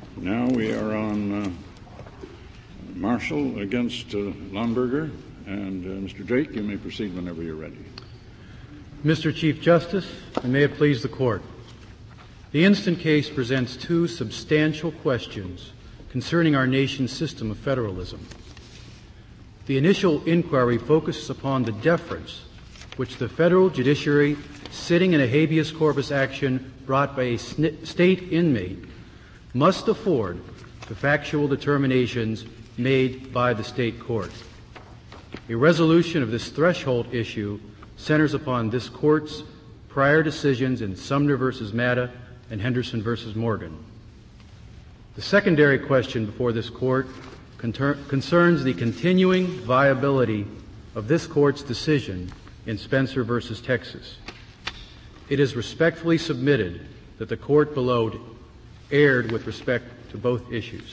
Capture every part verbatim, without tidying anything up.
Now we are on uh, Marshall against uh, Lonberger. And uh, Mister Drake, you may proceed whenever you're ready. Mister Chief Justice, and may it please the Court, the instant case presents two substantial questions concerning our nation's system of federalism. The initial inquiry focuses upon the deference which the federal judiciary, sitting in a habeas corpus action brought by a sn- state inmate, must afford the factual determinations made by the state court. A resolution of this threshold issue centers upon this Court's prior decisions in Sumner versus Matta and Henderson versus Morgan. The secondary question before this Court conter- concerns the continuing viability of this Court's decision in Spencer versus Texas. It is respectfully submitted that the Court below erred with respect to both issues.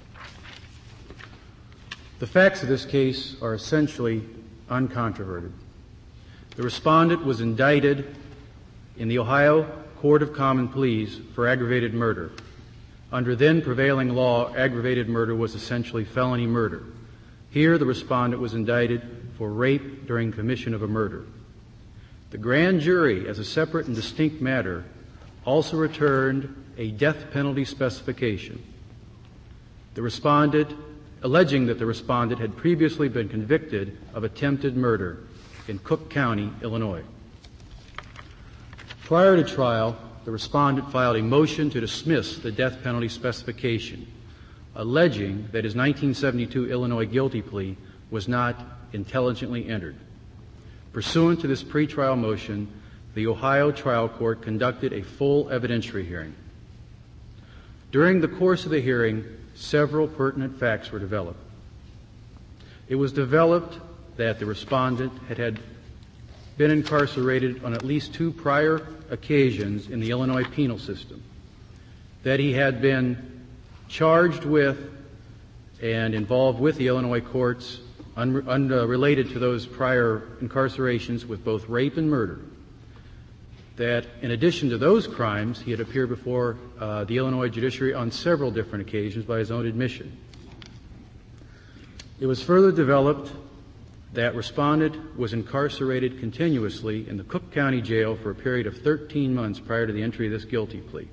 The facts of this case are essentially uncontroverted. The respondent was indicted in the Ohio Court of Common Pleas for aggravated murder. Under then prevailing law, aggravated murder was essentially felony murder. Here, the respondent was indicted for rape during commission of a murder. The grand jury, as a separate and distinct matter, also returned a death penalty specification. The respondent, alleging that the respondent had previously been convicted of attempted murder in Cook County, Illinois. Prior to trial, the respondent filed a motion to dismiss the death penalty specification, alleging that his nineteen seventy-two Illinois guilty plea was not intelligently entered. Pursuant to this pretrial motion, the Ohio trial court conducted a full evidentiary hearing. During the course of the hearing, several pertinent facts were developed. It was developed that the respondent had, had been incarcerated on at least two prior occasions in the Illinois penal system, that he had been charged with and involved with the Illinois courts un- unrelated to those prior incarcerations with both rape and murder, that in addition to those crimes, he had appeared before uh, the Illinois judiciary on several different occasions by his own admission. It was further developed that respondent was incarcerated continuously in the Cook County Jail for a period of thirteen months prior to the entry of this guilty plea.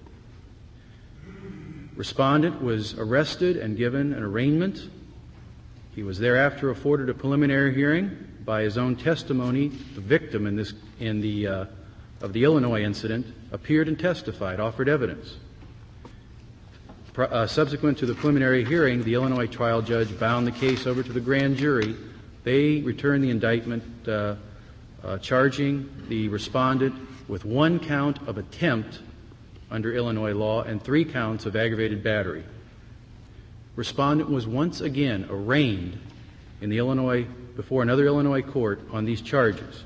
Respondent was arrested and given an arraignment. He was thereafter afforded a preliminary hearing. By his own testimony, the victim in this in the uh, of the Illinois incident appeared and testified, offered evidence. Pro- uh, subsequent to the preliminary hearing, the Illinois trial judge bound the case over to the grand jury. They returned the indictment uh, uh, charging the respondent with one count of attempt under Illinois law and three counts of aggravated battery. Respondent was once again arraigned in the Illinois before another Illinois court on these charges.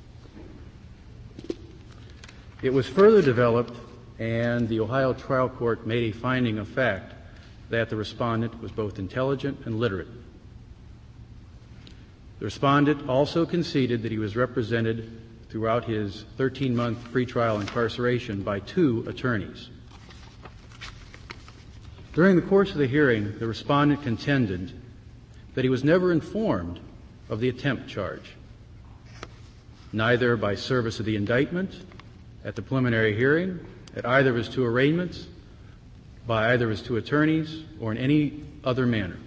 It was further developed, and the Ohio trial court made a finding of fact that the respondent was both intelligent and literate. The respondent also conceded that he was represented throughout his thirteen-month pretrial incarceration by two attorneys. During the course of the hearing, the respondent contended that he was never informed of the attempt charge, neither by service of the indictment, at the preliminary hearing, at either of his two arraignments, by either of his two attorneys, or in any other manner.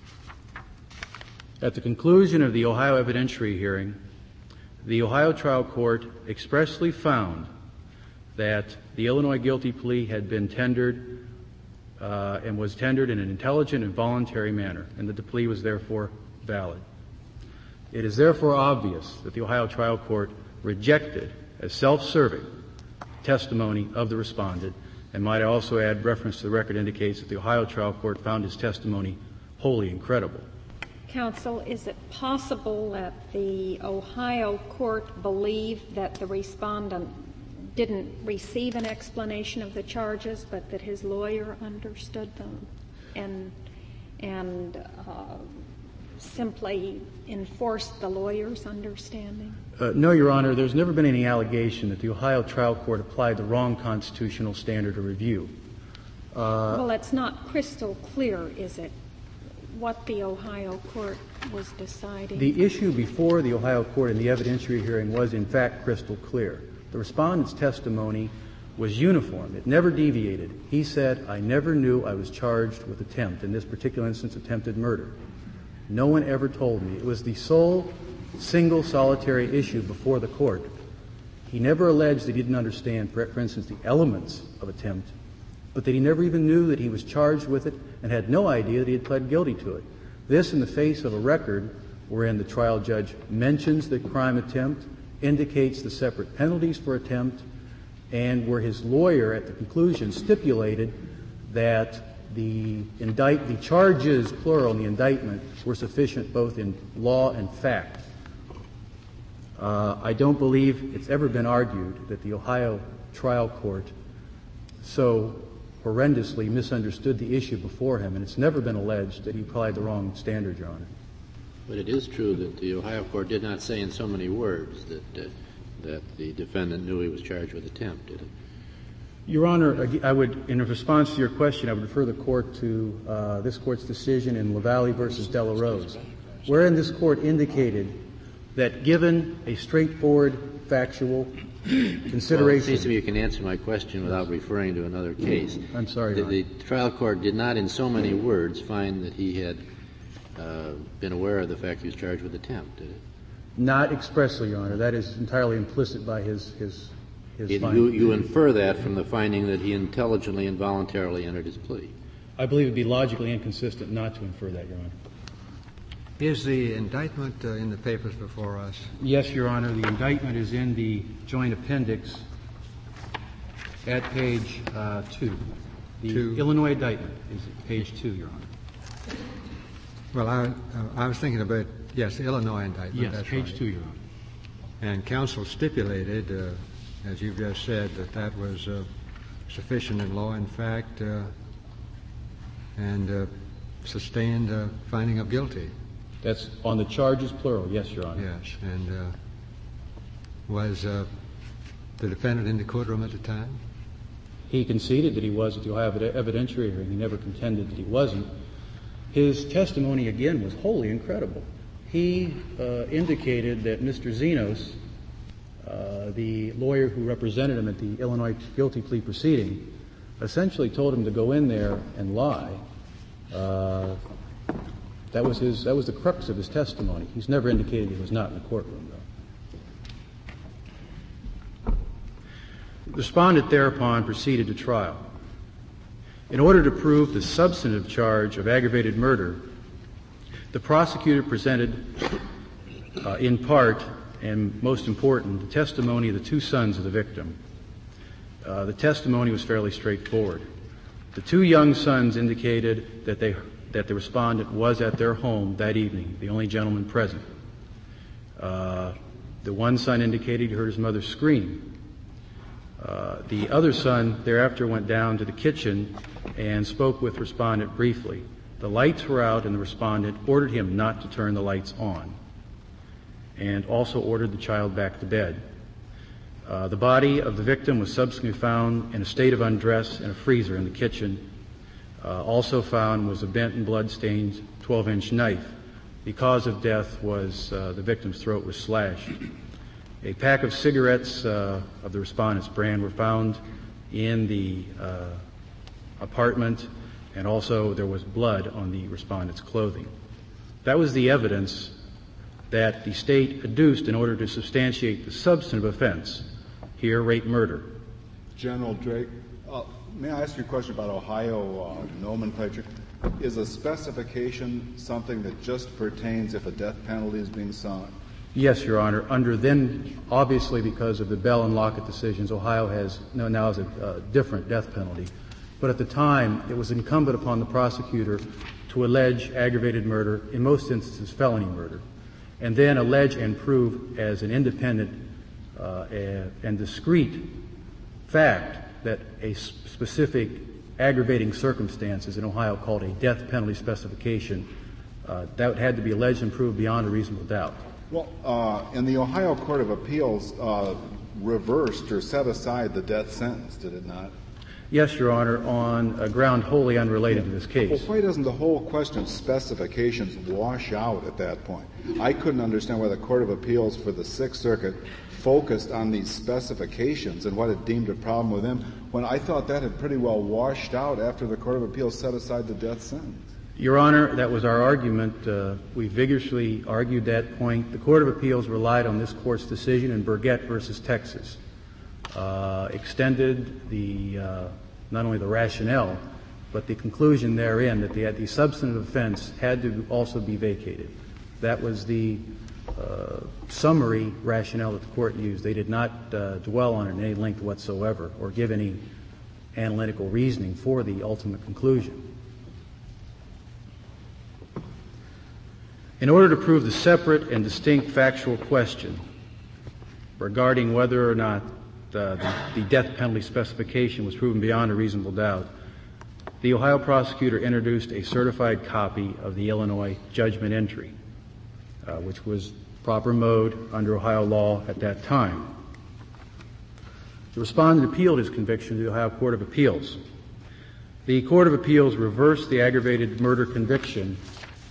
At the conclusion of the Ohio evidentiary hearing, the Ohio trial court expressly found that the Illinois guilty plea had been tendered uh, and was tendered in an intelligent and voluntary manner, and that the plea was therefore valid. It is therefore obvious that the Ohio trial court rejected as self-serving testimony of the respondent, and might I also add, reference to the record indicates that the Ohio trial court found his testimony wholly incredible. Counsel, is it possible that the Ohio court believed that the respondent didn't receive an explanation of the charges, but that his lawyer understood them and and uh, simply enforced the lawyer's understanding? Uh, no, Your Honor. There's never been any allegation that the Ohio trial court applied the wrong constitutional standard of review. Uh, well, it's not crystal clear, is it, what the Ohio court was deciding? The issue before the Ohio court in the evidentiary hearing was, in fact, crystal clear. The respondent's testimony was uniform. It never deviated. He said, I never knew I was charged with attempt, in this particular instance, attempted murder. No one ever told me. It was the sole, single, solitary issue before the court. He never alleged that he didn't understand, for, for instance, the elements of attempt, but that he never even knew that he was charged with it and had no idea that he had pled guilty to it. This in the face of a record wherein the trial judge mentions the crime attempt, indicates the separate penalties for attempt, and where his lawyer at the conclusion stipulated that the indict, the charges, plural, in the indictment were sufficient both in law and fact. Uh, I don't believe it's ever been argued that the Ohio trial court so horrendously misunderstood the issue before him, and it's never been alleged that he applied the wrong standard, Your Honor. But it is true that the Ohio court did not say in so many words that uh, that the defendant knew he was charged with attempt, did it? Your Honor, I would, in response to your question, I would refer the court to uh, this court's decision in LaValle versus Della Rose, wherein this court indicated that given a straightforward factual consideration. Well, it seems to me you can answer my question without referring to another case. I'm sorry, the, Your Honor. the trial court did not in so many words find that he had uh, been aware of the fact he was charged with attempt, did it? Not expressly, Your Honor. That is entirely implicit by his his his it, finding. You, you infer that from the finding that he intelligently and voluntarily entered his plea. I believe it would be logically inconsistent not to infer that, Your Honor. Is the indictment uh, in the papers before us? Yes, Your Honor. The indictment is in the joint appendix at page uh, two. The two. Illinois indictment is at page two, Your Honor. Well, I, uh, I was thinking about, yes, the Illinois indictment. Yes, that's page right. two, Your Honor. And counsel stipulated, uh, as you've just said, that that was uh, sufficient in law and fact uh, and uh, sustained uh, finding of guilty. That's on the charges, plural. Yes, Your Honor. Yes. And uh, was uh, the defendant in the courtroom at the time? He conceded that he was at the Ohio evidentiary hearing. He never contended that he wasn't. His testimony, again, was wholly incredible. He uh, indicated that Mister Zenos, uh, the lawyer who represented him at the Illinois guilty plea proceeding, essentially told him to go in there and lie. Uh, that was his. That was the crux of his testimony. He's never indicated he was not in the courtroom, though. The respondent thereupon proceeded to trial. In order to prove the substantive charge of aggravated murder, the prosecutor presented, uh, in part, and most important, the testimony of the two sons of the victim. Uh, the testimony was fairly straightforward. The two young sons indicated that they that the respondent was at their home that evening, the only gentleman present. Uh, the one son indicated he heard his mother scream. Uh, the other son thereafter went down to the kitchen and spoke with respondent briefly. The lights were out, and the respondent ordered him not to turn the lights on, and also ordered the child back to bed. Uh, the body of the victim was subsequently found in a state of undress in a freezer in the kitchen. Uh, also found was a bent and blood-stained twelve-inch knife. The cause of death was uh, the victim's throat was slashed. A pack of cigarettes uh, of the respondent's brand were found in the uh, apartment, and also there was blood on the respondent's clothing. That was the evidence that the state adduced in order to substantiate the substantive offense, here rape murder. General Drake, uh, may I ask you a question about Ohio uh, nomenclature? Is a specification something that just pertains if a death penalty is being sought? Yes, Your Honor. Under then, obviously because of the Bell and Lockett decisions, Ohio has no, now has a uh, different death penalty. But at the time, it was incumbent upon the prosecutor to allege aggravated murder, in most instances felony murder, and then allege and prove as an independent uh, and discrete fact that a specific aggravating circumstance is in Ohio called a death penalty specification. Uh, that had to be alleged and proved beyond a reasonable doubt. Well, uh, and the Ohio Court of Appeals uh, reversed or set aside the death sentence, did it not? Yes, Your Honor, on a ground wholly unrelated to this case. Well, why doesn't the whole question of specifications wash out at that point? I couldn't understand why the Court of Appeals for the Sixth Circuit focused on these specifications and what it deemed a problem with them, when I thought that had pretty well washed out after the Court of Appeals set aside the death sentence. Your Honor, that was our argument. Uh, we vigorously argued that point. The Court of Appeals relied on this Court's decision in Burgett versus Texas. Uh, extended the uh, not only the rationale, but the conclusion therein that the, the substantive offense had to also be vacated. That was the uh, summary rationale that the Court used. They did not uh, dwell on it in any length whatsoever or give any analytical reasoning for the ultimate conclusion. In order to prove the separate and distinct factual question regarding whether or not Uh, the, the death penalty specification was proven beyond a reasonable doubt, the Ohio prosecutor introduced a certified copy of the Illinois judgment entry, uh, which was proper mode under Ohio law at that time. The respondent appealed his conviction to the Ohio Court of Appeals. The Court of Appeals reversed the aggravated murder conviction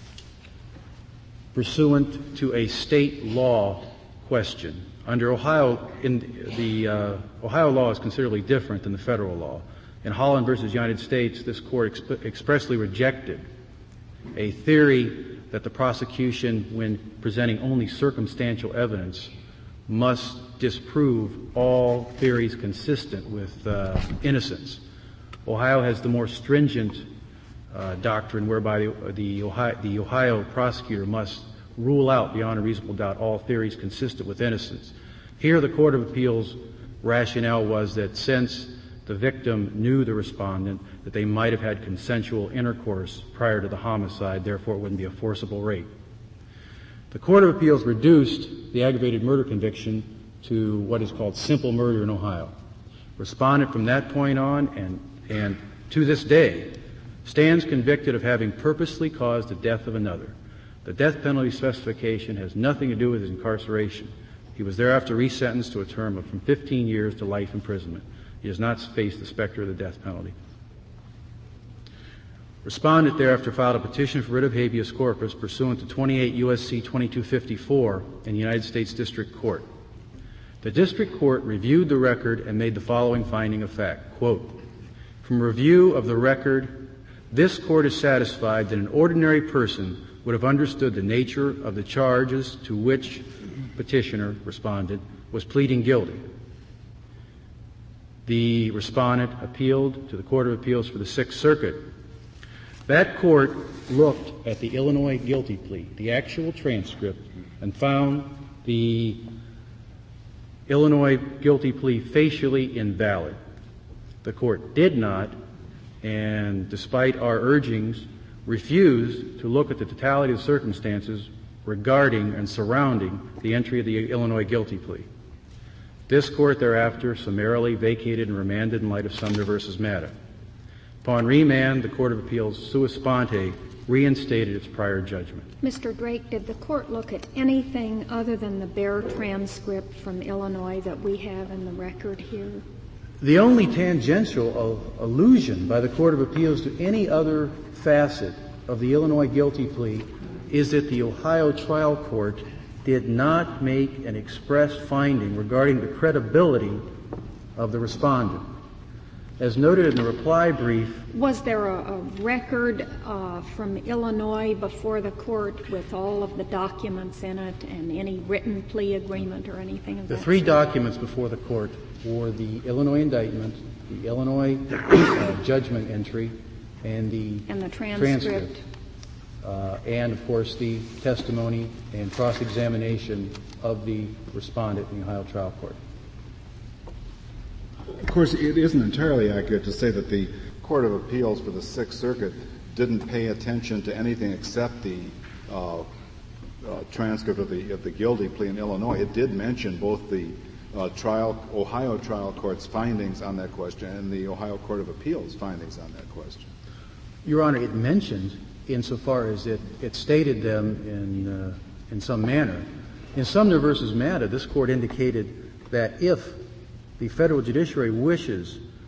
pursuant to a state law question. Under Ohio, in the uh, Ohio law is considerably different than the federal law. In Holland versus United States, this court exp- expressly rejected a theory that the prosecution, when presenting only circumstantial evidence, must disprove all theories consistent with uh, innocence. Ohio has the more stringent uh, doctrine whereby the, the, Ohio, the Ohio prosecutor must rule out beyond a reasonable doubt all theories consistent with innocence. Here, the Court of Appeals' rationale was that since the victim knew the respondent, that they might have had consensual intercourse prior to the homicide, therefore it wouldn't be a forcible rape. The Court of Appeals reduced the aggravated murder conviction to what is called simple murder in Ohio. Respondent from that point on and, and to this day stands convicted of having purposely caused the death of another. The death penalty specification has nothing to do with his incarceration. He was thereafter resentenced to a term of from fifteen years to life imprisonment. He does not face the specter of the death penalty. Respondent thereafter filed a petition for writ of habeas corpus pursuant to twenty-eight U S C twenty-two fifty-four in the United States District Court. The District Court reviewed the record and made the following finding of fact, quote, "From review of the record, this Court is satisfied that an ordinary person would have understood the nature of the charges to which petitioner, respondent, was pleading guilty. The respondent appealed to the Court of Appeals for the Sixth Circuit. That court looked at the Illinois guilty plea, the actual transcript, and found the Illinois guilty plea facially invalid. The court did not, and despite our urgings, refused to look at the totality of circumstances regarding and surrounding the entry of the Illinois guilty plea. This court thereafter summarily vacated and remanded in light of Sumner versus Matta. Upon remand, the Court of Appeals sua sponte reinstated its prior judgment. Mister Drake, did the court look at anything other than the bare transcript from Illinois that we have in the record here? The only tangential allusion by the Court of Appeals to any other facet of the Illinois guilty plea is that the Ohio trial court did not make an express finding regarding the credibility of the respondent. As noted in the reply brief, was there a, a record uh, from Illinois before the court with all of the documents in it and any written plea agreement or anything of the that three sort? documents before the court were the Illinois indictment, the Illinois uh, judgment entry, and the, and the transcript. transcript. Uh, and, of course, the testimony and cross-examination of the respondent in the Ohio trial court. Of course, it isn't entirely accurate to say that the Court of Appeals for the Sixth Circuit didn't pay attention to anything except the uh, uh, transcript of the, of the guilty plea in Illinois. It did mention both the uh, trial, Ohio trial court's findings on that question and the Ohio Court of Appeals findings on that question. Your Honor, it mentioned insofar as it, it stated them in, uh, in some manner. In Sumner versus Matta, this court indicated that if the federal judiciary wishes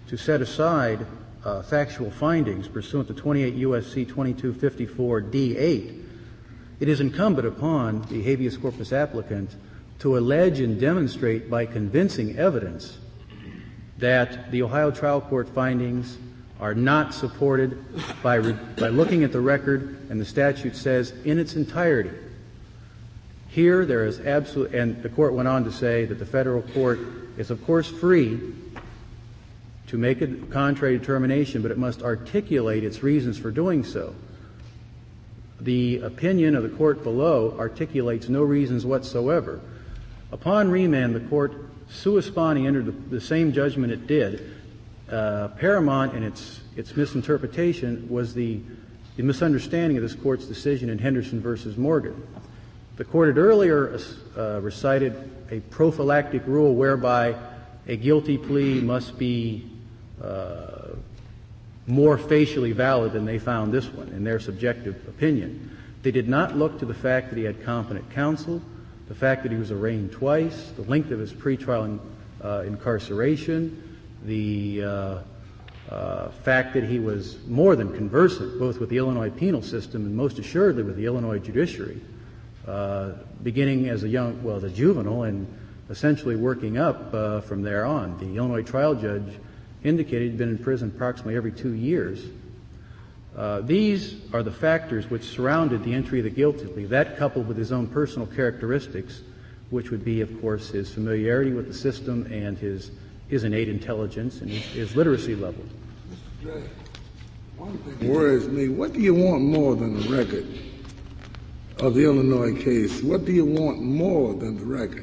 to set aside uh, factual findings pursuant to twenty-eight U S C twenty-two fifty-four D eight, it is incumbent upon the habeas corpus applicant to allege and demonstrate by convincing evidence that the Ohio trial court findings are not supported by, re- by looking at the record, and the statute says in its entirety. Here there is absolute, and the court went on to say that the federal court is of course free to make a contrary determination, but it must articulate its reasons for doing so. The opinion of the court below articulates no reasons whatsoever. Upon remand, the court sua sponte entered the, the same judgment it did. Uh, paramount in its its misinterpretation was the, the misunderstanding of this court's decision in Henderson versus Morgan. The court had earlier uh, recited a prophylactic rule whereby a guilty plea must be uh, more facially valid than they found this one in their subjective opinion. They did not look to the fact that he had competent counsel, the fact that he was arraigned twice, the length of his pretrial uh, incarceration, the uh, uh, fact that he was more than conversant both with the Illinois penal system and most assuredly with the Illinois judiciary, uh, beginning as a young, well, as a juvenile and essentially working up uh, from there on. The Illinois trial judge indicated he'd been in prison approximately every two years. Uh, these are the factors which surrounded the entry of the guilty plea, that coupled with his own personal characteristics, which would be, of course, his familiarity with the system and his his innate intelligence and his, his literacy level. Mister Dre, one thing worries me. What do you want more than the record of the Illinois case? What do you want more than the record?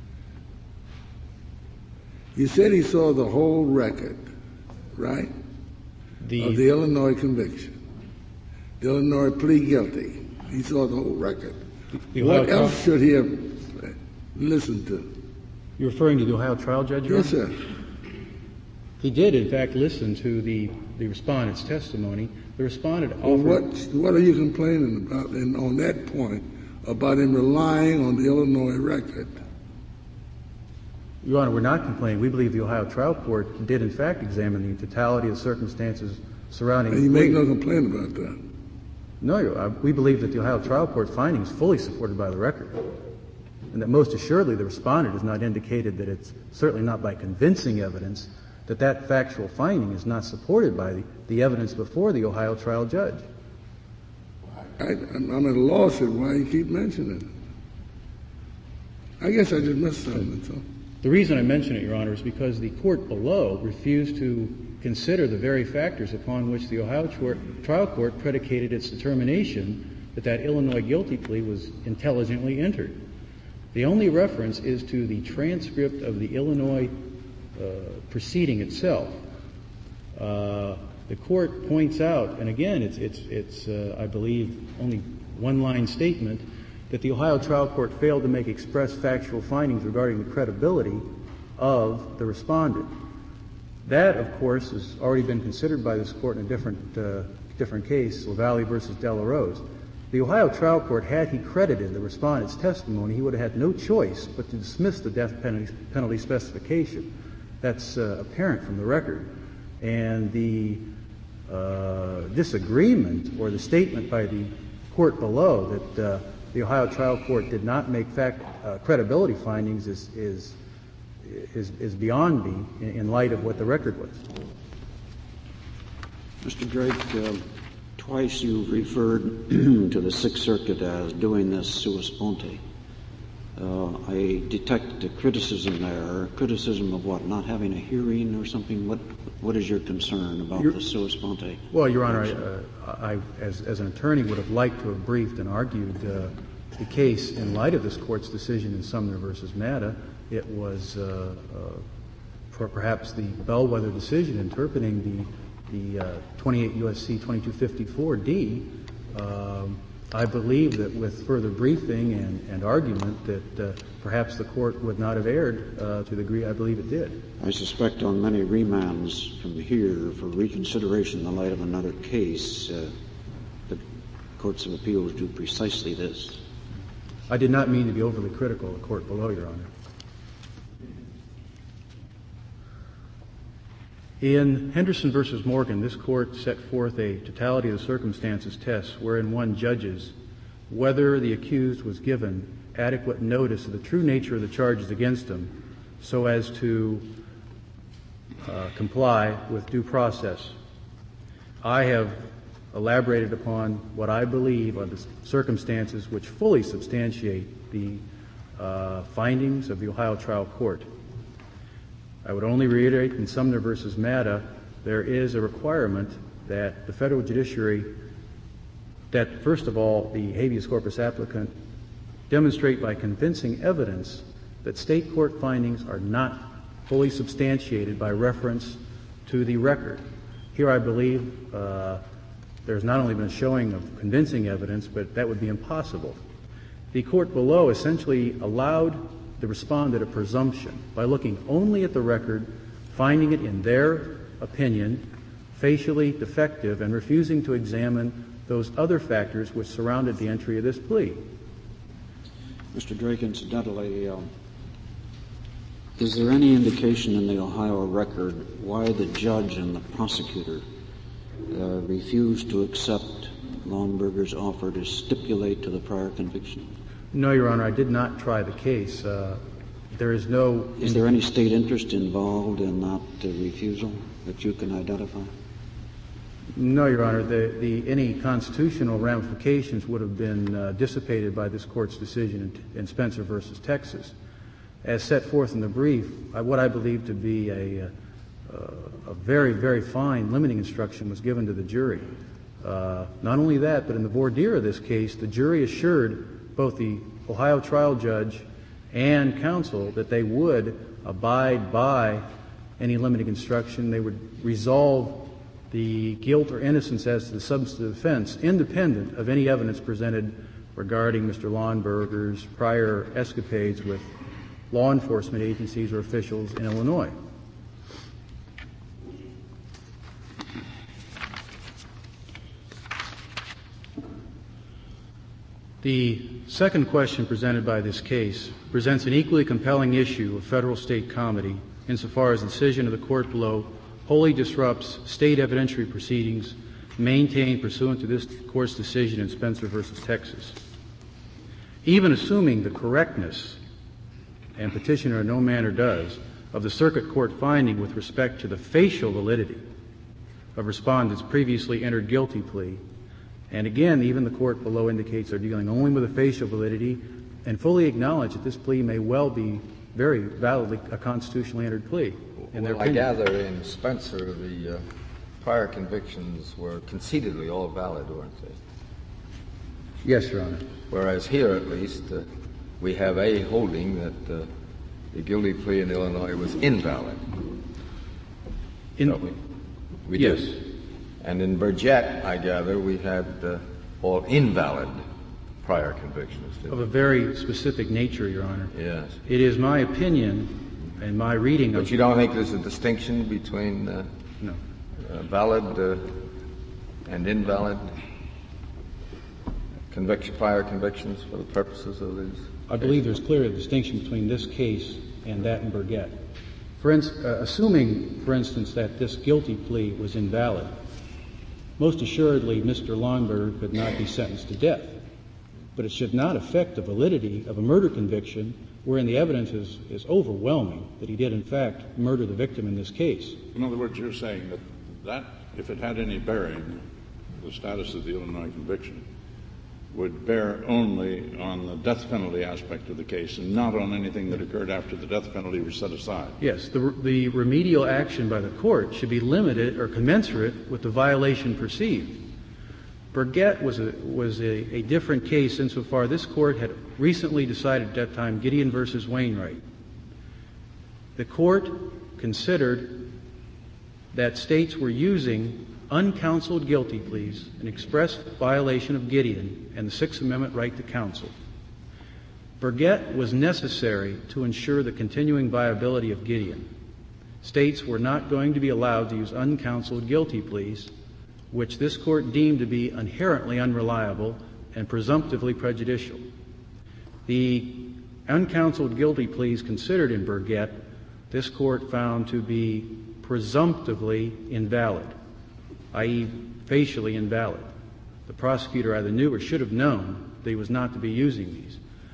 You said he saw the whole record, right? The, of the Illinois conviction. The Illinois plea guilty. He saw the whole record. The what else trial? Should he have listened to? You're referring to the Ohio trial judge? Yes, sir. He did, in fact, listen to the, the respondent's testimony. The respondent offered... Well, what, what are you complaining about in, on that point about him relying on the Illinois record? Your Honor, we're not complaining. We believe the Ohio trial court did, in fact, examine the totality of circumstances surrounding... And you make no complaint about that? No, Your Honor. We believe that the Ohio trial court finding is fully supported by the record, and that most assuredly the respondent has not indicated that it's certainly not by convincing evidence that that factual finding is not supported by the, the evidence before the Ohio trial judge. I, I'm at a loss at why you keep mentioning it. I guess I just missed something. So. The reason I mention it, Your Honor, is because the court below refused to consider the very factors upon which the Ohio trial court predicated its determination that that Illinois guilty plea was intelligently entered. The only reference is to the transcript of the Illinois uh, proceeding itself. Uh, the court points out, and again, it's, it's, it's uh, I believe, only one-line statement, that the Ohio trial court failed to make express factual findings regarding the credibility of the respondent. That, of course, has already been considered by this court in a different, uh, different case, LaValle versus Dela Rose. The Ohio trial court, had he credited the respondent's testimony, he would have had no choice but to dismiss the death penalty, penalty specification. That's uh, apparent from the record. And the uh, disagreement or the statement by the court below that uh, the Ohio trial court did not make fact uh, credibility findings is is is, is beyond me in, in light of what the record was. Mister Drake, uh, twice you've referred to the Sixth Circuit as doing this sua sponte. Uh, I detect a criticism there. Criticism of what? Not having a hearing or something? What What is your concern about You're, the sua sponte? Well, Your Honor, I, uh, I as, as an attorney, would have liked to have briefed and argued uh, the case in light of this court's decision in Sumner versus Matta. It was uh, uh, for perhaps the bellwether decision interpreting the the uh, twenty-eight U S C twenty-two fifty-four D. Um, I believe that with further briefing and, and argument that uh, perhaps the court would not have erred uh, to the degree I believe it did. I suspect on many remands from here for reconsideration in the light of another case, uh, the courts of appeals do precisely this. I did not mean to be overly critical of the court below, Your Honor. In Henderson versus Morgan, this court set forth a totality of the circumstances test wherein one judges whether the accused was given adequate notice of the true nature of the charges against him so as to uh, comply with due process. I have elaborated upon what I believe are the circumstances which fully substantiate the uh, findings of the Ohio trial court. I would only reiterate in Sumner versus Matta, there is a requirement that the federal judiciary, that first of all, the habeas corpus applicant demonstrate by convincing evidence that state court findings are not fully substantiated by reference to the record. Here I believe uh, there's not only been a showing of convincing evidence, but that would be impossible. The court below essentially allowed the respondent a presumption by looking only at the record, finding it in their opinion facially defective, and refusing to examine those other factors which surrounded the entry of this plea. Mister Drake, incidentally, um, is there any indication in the Ohio record why the judge and the prosecutor uh, refused to accept Lawnberger's offer to stipulate to the prior conviction? No, Your Honor, I did not try the case. Uh, there is no... Is there any state interest involved in that uh, refusal that you can identify? No, Your Honor. The, the, any constitutional ramifications would have been uh, dissipated by this court's decision in, in Spencer versus Texas. As set forth in the brief, I, what I believe to be a, a, a very, very fine limiting instruction was given to the jury. Uh, not only that, but in the voir dire of this case, the jury assured both the Ohio trial judge and counsel that they would abide by any limiting instruction. They would resolve the guilt or innocence as to the substantive offense, independent of any evidence presented regarding Mister Lawnberger's prior escapades with law enforcement agencies or officials in Illinois. The second question presented by this case presents an equally compelling issue of federal-state comity insofar as the decision of the court below wholly disrupts state evidentiary proceedings maintained pursuant to this court's decision in Spencer versus Texas. Even assuming the correctness, and petitioner in no manner does, of the circuit court finding with respect to the facial validity of respondent's previously entered guilty plea, and again, even the court below indicates they're dealing only with a facial validity and fully acknowledge that this plea may well be very validly a constitutionally entered plea. In well, their I gather in Spencer the uh, prior convictions were concededly all valid, weren't they? Yes, Your Honor. Whereas here, at least, uh, we have a holding that uh, the guilty plea in Illinois was invalid. In, we? we yes. Did. And in Burgett, I gather, we had uh, all invalid prior convictions. Of a very specific nature, Your Honor. Yes. It is my opinion and my reading but of... But you don't think there's a distinction between uh, no. uh, valid uh, and invalid conviction, prior convictions for the purposes of these? I believe there's clearly a distinction between this case and that in Burgett. For in, uh, assuming, for instance, that this guilty plea was invalid, most assuredly Mister Lawnberger could not be sentenced to death. But it should not affect the validity of a murder conviction wherein the evidence is, is overwhelming that he did, in fact, murder the victim in this case. In other words, you're saying that, that if it had any bearing, the status of the Illinois conviction would bear only on the death penalty aspect of the case and not on anything that occurred after the death penalty was set aside. Yes, the, the remedial action by the court should be limited or commensurate with the violation perceived. Burgett was a, was a, a different case insofar this court had recently decided at that time Gideon versus Wainwright. The court considered that states were using uncounseled guilty pleas, an express violation of Gideon and the Sixth Amendment right to counsel. Burgett was necessary to ensure the continuing viability of Gideon. States were not going to be allowed to use uncounseled guilty pleas, which this court deemed to be inherently unreliable and presumptively prejudicial. The uncounseled guilty pleas considered in Burgett, this court found to be presumptively invalid, that is facially invalid. The prosecutor either knew or should have known that he was not to be using these.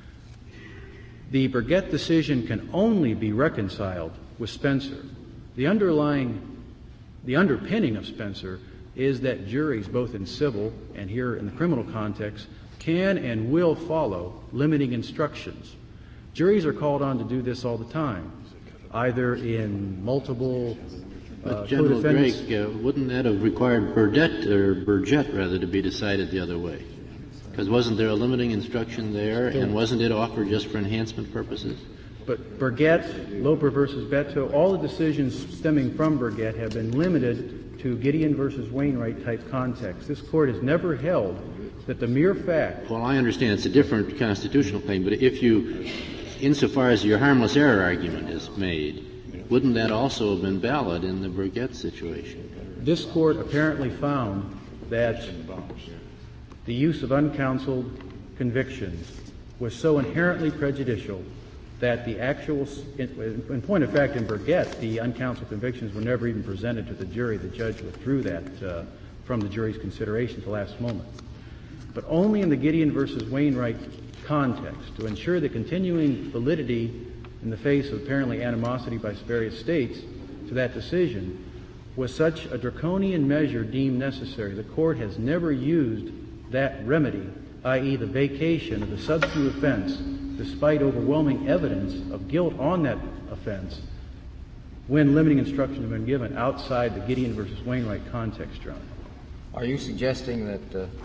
The Burgett decision can only be reconciled with Spencer. The underlying, the underpinning of Spencer is that juries, both in civil and here in the criminal context, can and will follow limiting instructions. Juries are called on to do this all the time, either in multiple uh, But General co-defendants. Drake, uh, wouldn't that have required Burdett, or Burgett rather, to be decided the other way? Because wasn't there a limiting instruction there, and wasn't it offered just for enhancement purposes? But Burgett, Loper versus Beto, all the decisions stemming from Burgett have been limited to Gideon versus Wainwright type context. This court has never held that the mere fact. Well, I understand it's a different constitutional claim, but if you, insofar as your harmless error argument is made, wouldn't that also have been valid in the Burgett situation? This court apparently found that the use of uncounseled convictions was so inherently prejudicial that the actual, in, in point of fact, in Burgett, the uncounseled convictions were never even presented to the jury. The judge withdrew that uh, from the jury's consideration at the last moment. But only in the Gideon versus Wainwright context, to ensure the continuing validity in the face of apparently animosity by various states to that decision, was such a draconian measure deemed necessary. The court has never used that remedy, that is the vacation of the substantive offense, despite overwhelming evidence of guilt on that offense, when limiting instructions have been given outside the Gideon versus Wainwright context, Your Honor. Are you suggesting that uh,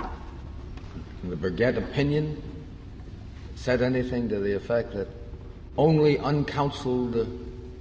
the Burgett opinion said anything to the effect that only uncounseled uh,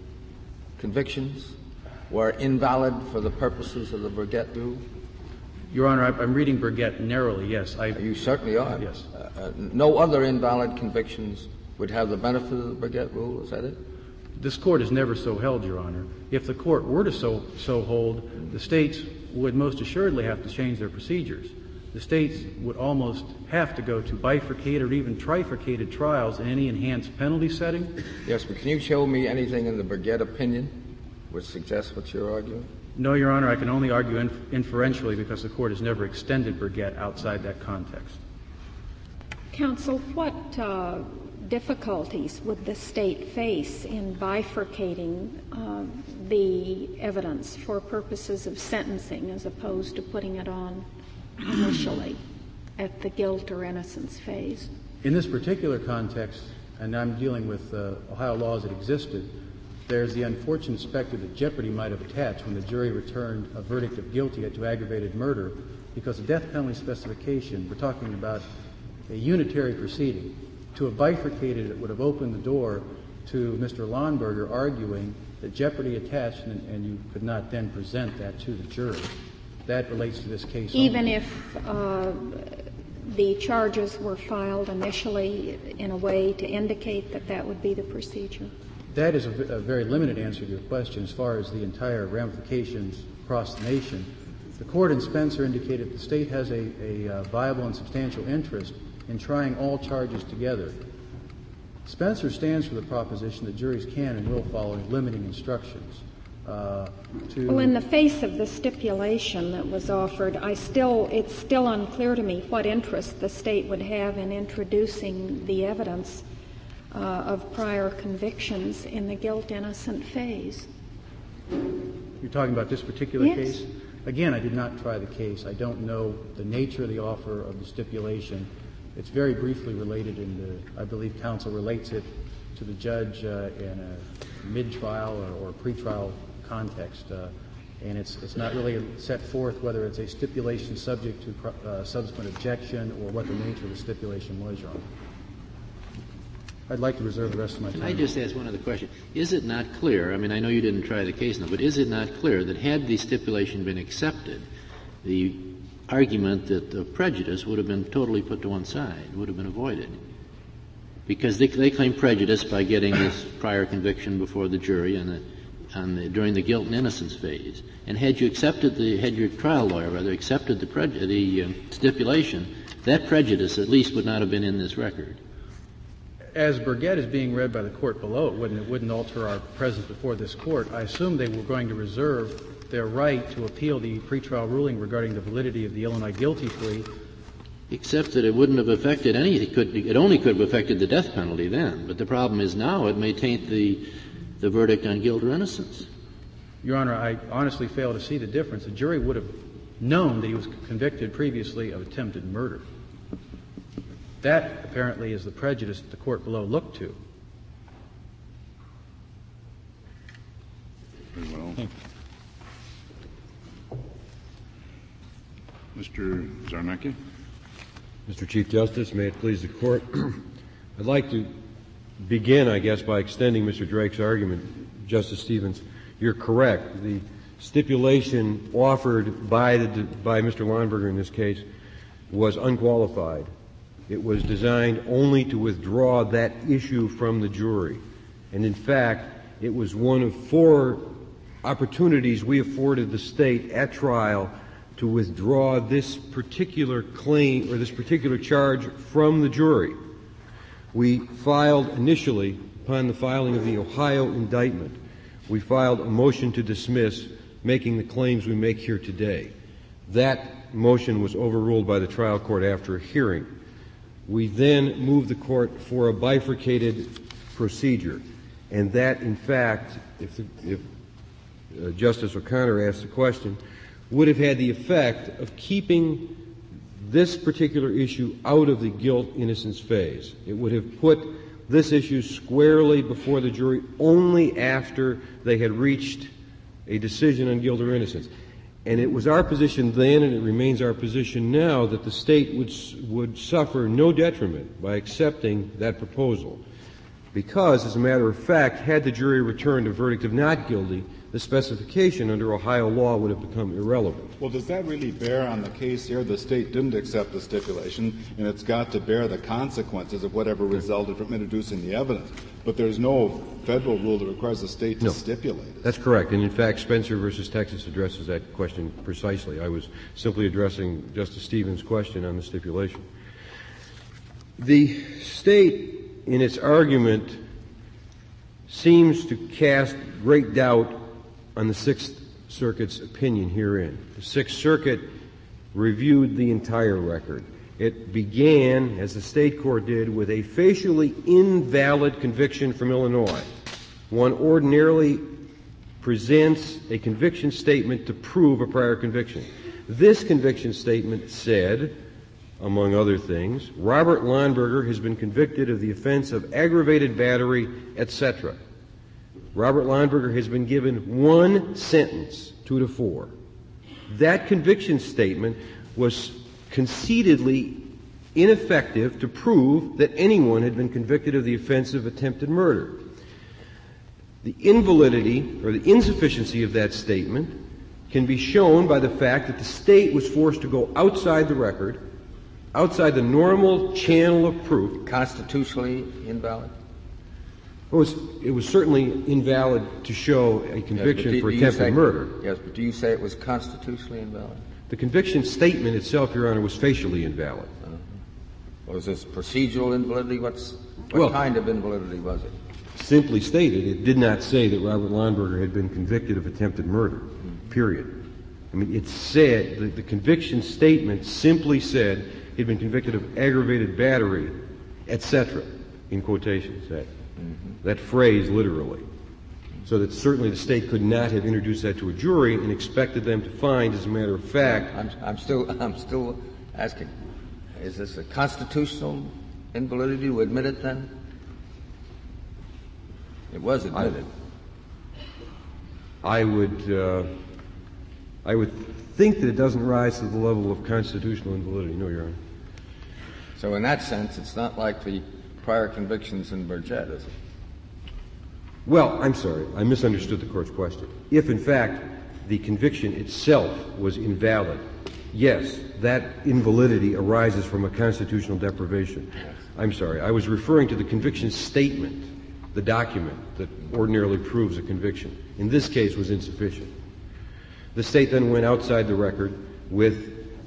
convictions were invalid for the purposes of the Burgett rule? Your Honor, I'm reading Burgett narrowly, yes. I, you certainly are. Yes. Uh, uh, no other invalid convictions would have the benefit of the Burgett rule, is that it? This court has never so held, Your Honor. If the court were to so, so hold, the states would most assuredly have to change their procedures. The states would almost have to go to bifurcated or even trifurcated trials in any enhanced penalty setting. Yes, but can you show me anything in the Burgett opinion which suggests what you're arguing? No, Your Honor, I can only argue inf- inferentially because the court has never extended Burgett outside that context. Counsel, what uh, difficulties would the state face in bifurcating uh, the evidence for purposes of sentencing as opposed to putting it on initially at the guilt or innocence phase? In this particular context, and I'm dealing with uh, Ohio laws that existed, there's the unfortunate specter that jeopardy might have attached when the jury returned a verdict of guilty to aggravated murder, because the death penalty specification, we're talking about a unitary proceeding. To have bifurcated it would have opened the door to Mister Lawnberger arguing that jeopardy attached, and, and you could not then present that to the jury. That relates to this case Even only. if uh, the charges were filed initially in a way to indicate that that would be the procedure? That is a, v- a very limited answer to your question as far as the entire ramifications across the nation. The court in Spencer indicated the state has a, a uh, viable and substantial interest in trying all charges together. Spencer stands for the proposition that juries can and will follow limiting instructions. Uh, to well, in the face of the stipulation that was offered, I still, it's still unclear to me what interest the state would have in introducing the evidence uh, of prior convictions in the guilt-innocent phase. You're talking about this particular yes. case? Again, I did not try the case. I don't know the nature of the offer of the stipulation. It's very briefly related in the, I believe counsel relates it to the judge uh, in a mid-trial or, or pre-trial context. Uh, and it's, it's not really set forth whether it's a stipulation subject to uh, subsequent objection or what the nature of the stipulation was, Your Honor. I'd like to reserve the rest of my time. Can I just ask one other question? Is it not clear, I mean, I know you didn't try the case now, but is it not clear that had the stipulation been accepted, the argument that the prejudice would have been totally put to one side, would have been avoided? Because they, they claim prejudice by getting this prior conviction before the jury on the, on the, during the guilt and innocence phase. And had you accepted the, had your trial lawyer rather accepted the, preju- the uh, stipulation, that prejudice at least would not have been in this record. As Burgett is being read by the court below, it wouldn't, it wouldn't alter our presence before this court. I assume they were going to reserve their right to appeal the pretrial ruling regarding the validity of the Illinois guilty plea. Except that it wouldn't have affected any, it could, it only could have affected the death penalty then. But the problem is now it may taint the, the verdict on guilt or innocence. Your Honor, I honestly fail to see the difference. The jury would have known that he was convicted previously of attempted murder. That, apparently, is the prejudice that the court below looked to. Very well. Mister Zarnecki. Mister Chief Justice, may it please the Court. I'd like to begin, I guess, by extending Mister Drake's argument. Justice Stevens, you're correct. The stipulation offered by, the, by Mister Lonberger in this case was unqualified. It was designed only to withdraw that issue from the jury. And in fact, it was one of four opportunities we afforded the State at trial to withdraw this particular claim or this particular charge from the jury. We filed initially, upon the filing of the Ohio indictment, we filed a motion to dismiss, making the claims we make here today. That motion was overruled by the trial court after a hearing. We then moved the court for a bifurcated procedure, and that, in fact, if, the, if uh, Justice O'Connor asked the question, would have had the effect of keeping this particular issue out of the guilt-innocence phase. It would have put this issue squarely before the jury only after they had reached a decision on guilt or innocence. And it was our position then, and it remains our position now, that the State would, would suffer no detriment by accepting that proposal. Because, as a matter of fact, had the jury returned a verdict of not guilty, the specification under Ohio law would have become irrelevant. Well, does that really bear on the case here? The State didn't accept the stipulation, and it's got to bear the consequences of whatever resulted from introducing the evidence. But there's no federal rule that requires the State to no, stipulate it. That's correct. And, in fact, Spencer versus Texas addresses that question precisely. I was simply addressing Justice Stevens' question on the stipulation. The State, in its argument, seems to cast great doubt on the Sixth Circuit's opinion herein. The Sixth Circuit reviewed the entire record. It began, as the state court did, with a facially invalid conviction from Illinois. One ordinarily presents a conviction statement to prove a prior conviction. This conviction statement said, among other things, Robert Lonberger has been convicted of the offense of aggravated battery, et cetera. Robert Lonberger has been given one sentence, two to four. That conviction statement was conceitedly ineffective to prove that anyone had been convicted of the offense of attempted murder. The invalidity or the insufficiency of that statement can be shown by the fact that the State was forced to go outside the record, outside the normal channel of proof. Constitutionally invalid? It was, it was certainly invalid to show a conviction yes, do, for do attempted say, murder. Yes, but do you say it was constitutionally invalid? The conviction statement itself, Your Honor, was facially invalid. Uh-huh. Was this procedural invalidity? What's, what well, kind of invalidity was it? Simply stated, it did not say that Robert Lonberger had been convicted of attempted murder, mm-hmm. period. I mean, it said, the, the conviction statement simply said he'd been convicted of aggravated battery, et cetera, in quotations. That, mm-hmm. that phrase literally. So that certainly the State could not have introduced that to a jury and expected them to find, as a matter of fact. I'm, I'm still, I'm still asking, is this a constitutional invalidity to admit it then? It was admitted. I, I would, uh, I would think that it doesn't rise to the level of constitutional invalidity. No, Your Honor. So in that sense, it's not like the prior convictions in Burgett, is it? Well, I'm sorry. I misunderstood the Court's question. If, in fact, the conviction itself was invalid, yes, that invalidity arises from a constitutional deprivation. Yes. I'm sorry. I was referring to the conviction statement, the document that ordinarily proves a conviction. In this case, was insufficient. The State then went outside the record with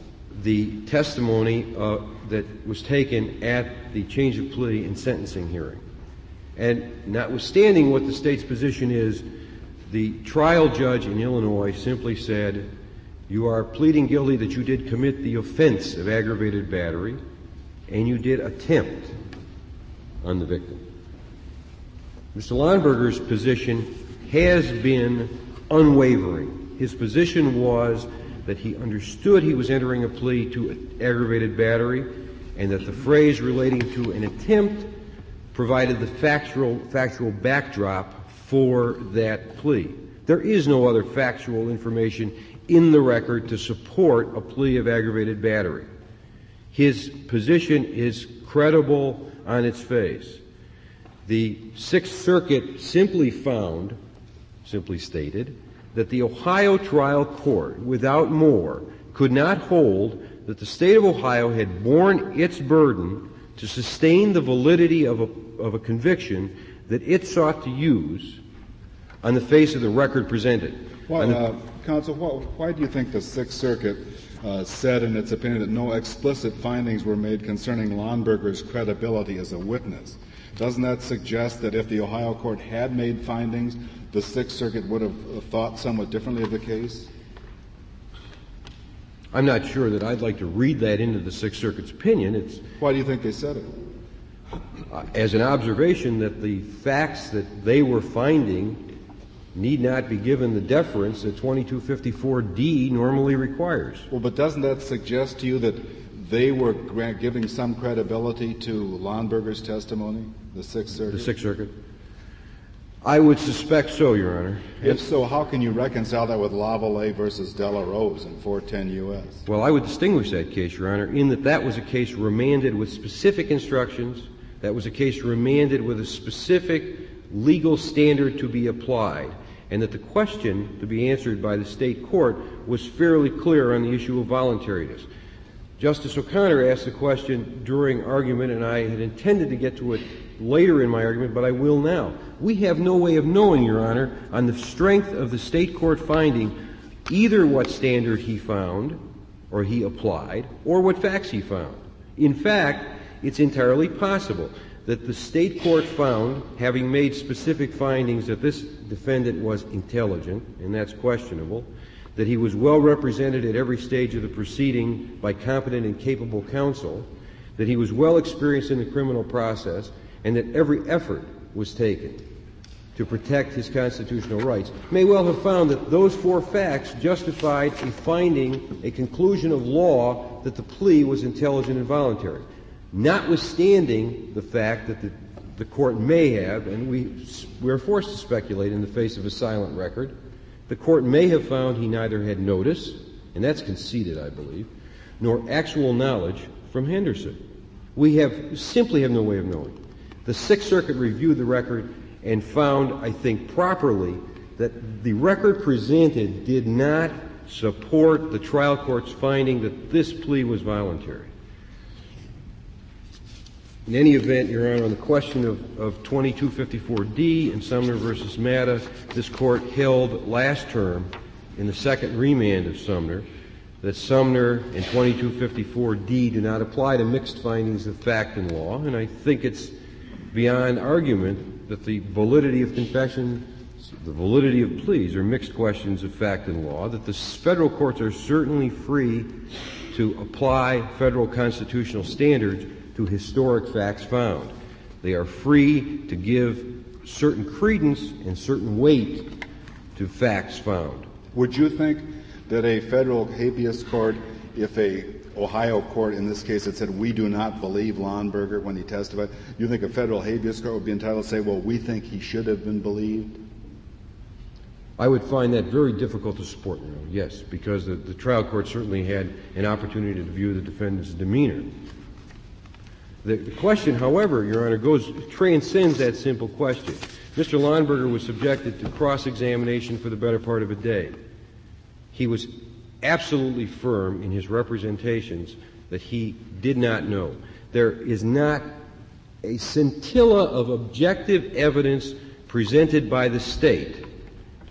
the testimony uh, that was taken at the change of plea and sentencing hearing. And notwithstanding what the State's position is, the trial judge in Illinois simply said, you are pleading guilty that you did commit the offense of aggravated battery and you did attempt on the victim. Mister Lonberger's position has been unwavering. His position was that he understood he was entering a plea to aggravated battery and that the phrase relating to an attempt provided the factual, factual backdrop for that plea. There is no other factual information in the record to support a plea of aggravated battery. His position is credible on its face. The Sixth Circuit simply found, simply stated, that the Ohio trial court, without more, could not hold that the State of Ohio had borne its burden to sustain the validity of a, of a conviction that it sought to use on the face of the record presented. Why, uh, Counsel, why, why do you think the Sixth Circuit uh, said in its opinion that no explicit findings were made concerning Lonberger's credibility as a witness? Doesn't that suggest that if the Ohio court had made findings, the Sixth Circuit would have thought somewhat differently of the case? I'm not sure that I'd like to read that into the Sixth Circuit's opinion. It's Why do you think they said it? Uh, as an observation that the facts that they were finding need not be given the deference that twenty-two fifty-four D normally requires. Well, but doesn't that suggest to you that they were giving some credibility to Lonberger's testimony, the Sixth Circuit? The Sixth Circuit? I would suspect so, Your Honor. If so, how can you reconcile that with Lavallee versus Della Rose in four ten U S? Well, I would distinguish that case, Your Honor, in that that was a case remanded with specific instructions. That was a case remanded with a specific legal standard to be applied, and that the question to be answered by the state court was fairly clear on the issue of voluntariness. Justice O'Connor asked the question during argument, and I had intended to get to it later in my argument, but I will now. We have no way of knowing, Your Honor, on the strength of the state court finding, either what standard he found or he applied, or what facts he found. In fact, it's entirely possible that the state court found, having made specific findings, that this defendant was intelligent, and that's questionable, that he was well represented at every stage of the proceeding by competent and capable counsel, that he was well experienced in the criminal process, and that every effort was taken to protect his constitutional rights, may well have found that those four facts justified a finding, a conclusion of law, that the plea was intelligent and voluntary, notwithstanding the fact that the, the court may have, and we, we are forced to speculate in the face of a silent record, the court may have found he neither had notice, and that's conceded, I believe, nor actual knowledge from Henderson. We have simply have no way of knowing. The Sixth Circuit reviewed the record and found, I think properly, that the record presented did not support the trial court's finding that this plea was voluntary. In any event, Your Honor, on the question of, of twenty-two fifty-four D and Sumner versus Matta, this court held last term in the second remand of Sumner that Sumner and twenty-two fifty-four D do not apply to mixed findings of fact and law, and I think it's beyond argument that the validity of confession, the validity of pleas are mixed questions of fact and law, that the federal courts are certainly free to apply federal constitutional standards to historic facts found. They are free to give certain credence and certain weight to facts found. Would you think that a federal habeas court, if a Ohio court in this case had said, we do not believe Lonberger when he testified, you think a federal habeas court would be entitled to say, well, we think he should have been believed? I would find that very difficult to support, you know, yes, because the, the trial court certainly had an opportunity to view the defendant's demeanor. The, the question, however, Your Honor, goes transcends that simple question. Mister Lonberger was subjected to cross-examination for the better part of a day. He was absolutely firm in his representations that he did not know. There is not a scintilla of objective evidence presented by the State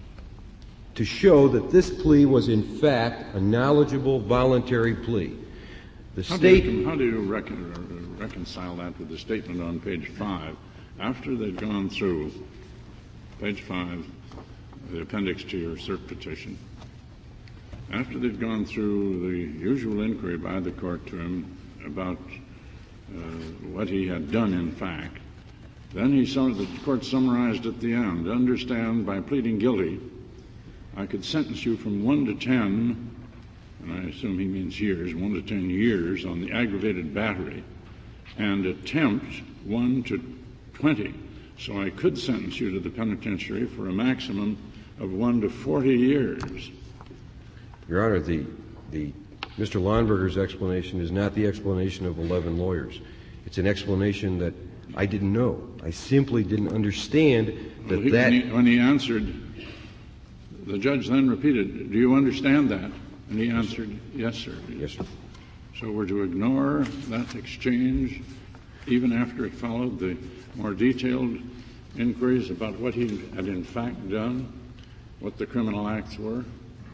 to show that this plea was in fact a knowledgeable voluntary plea. The how state. Do you, how do you recon, reconcile that with the statement on page five? After they've gone through page five, the appendix to your cert petition, after they've gone through the usual inquiry by the court to him about uh, what he had done in fact, then he saw the court summarized at the end, understand by pleading guilty, I could sentence you from one to ten, and I assume he means years, one to ten years on the aggravated battery, and attempt one to twenty. So I could sentence you to the penitentiary for a maximum of one to forty years. Your Honor, the, the Mister Lonberger's explanation is not the explanation of eleven lawyers. It's an explanation that I didn't know. I simply didn't understand that well, he, that... When he, when he answered, the judge then repeated, do you understand that? And he answered, yes, sir. Yes, sir. So we're to ignore that exchange even after it followed the more detailed inquiries about what he had in fact done, what the criminal acts were?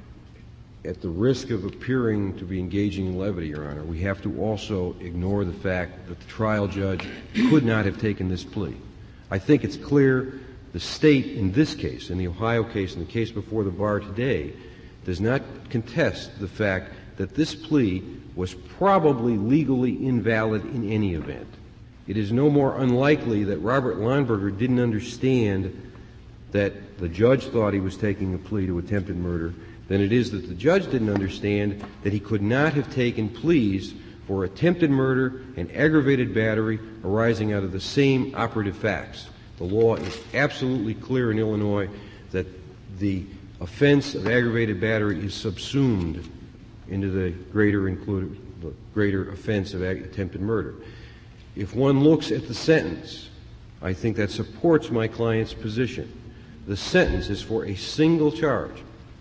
At the risk of appearing to be engaging in levity, Your Honor, we have to also ignore the fact that the trial judge could not have taken this plea. I think it's clear the state in this case, in the Ohio case, in the case before the bar today, does not contest the fact that this plea was probably legally invalid in any event. It is no more unlikely that Robert Lonberger didn't understand that the judge thought he was taking a plea to attempted murder than it is that the judge didn't understand that he could not have taken pleas for attempted murder and aggravated battery arising out of the same operative facts. The law is absolutely clear in Illinois that the offense of aggravated battery is subsumed into the greater included, the greater offense of ag- attempted murder. If one looks at the sentence, I think that supports my client's position. The sentence is for a single charge.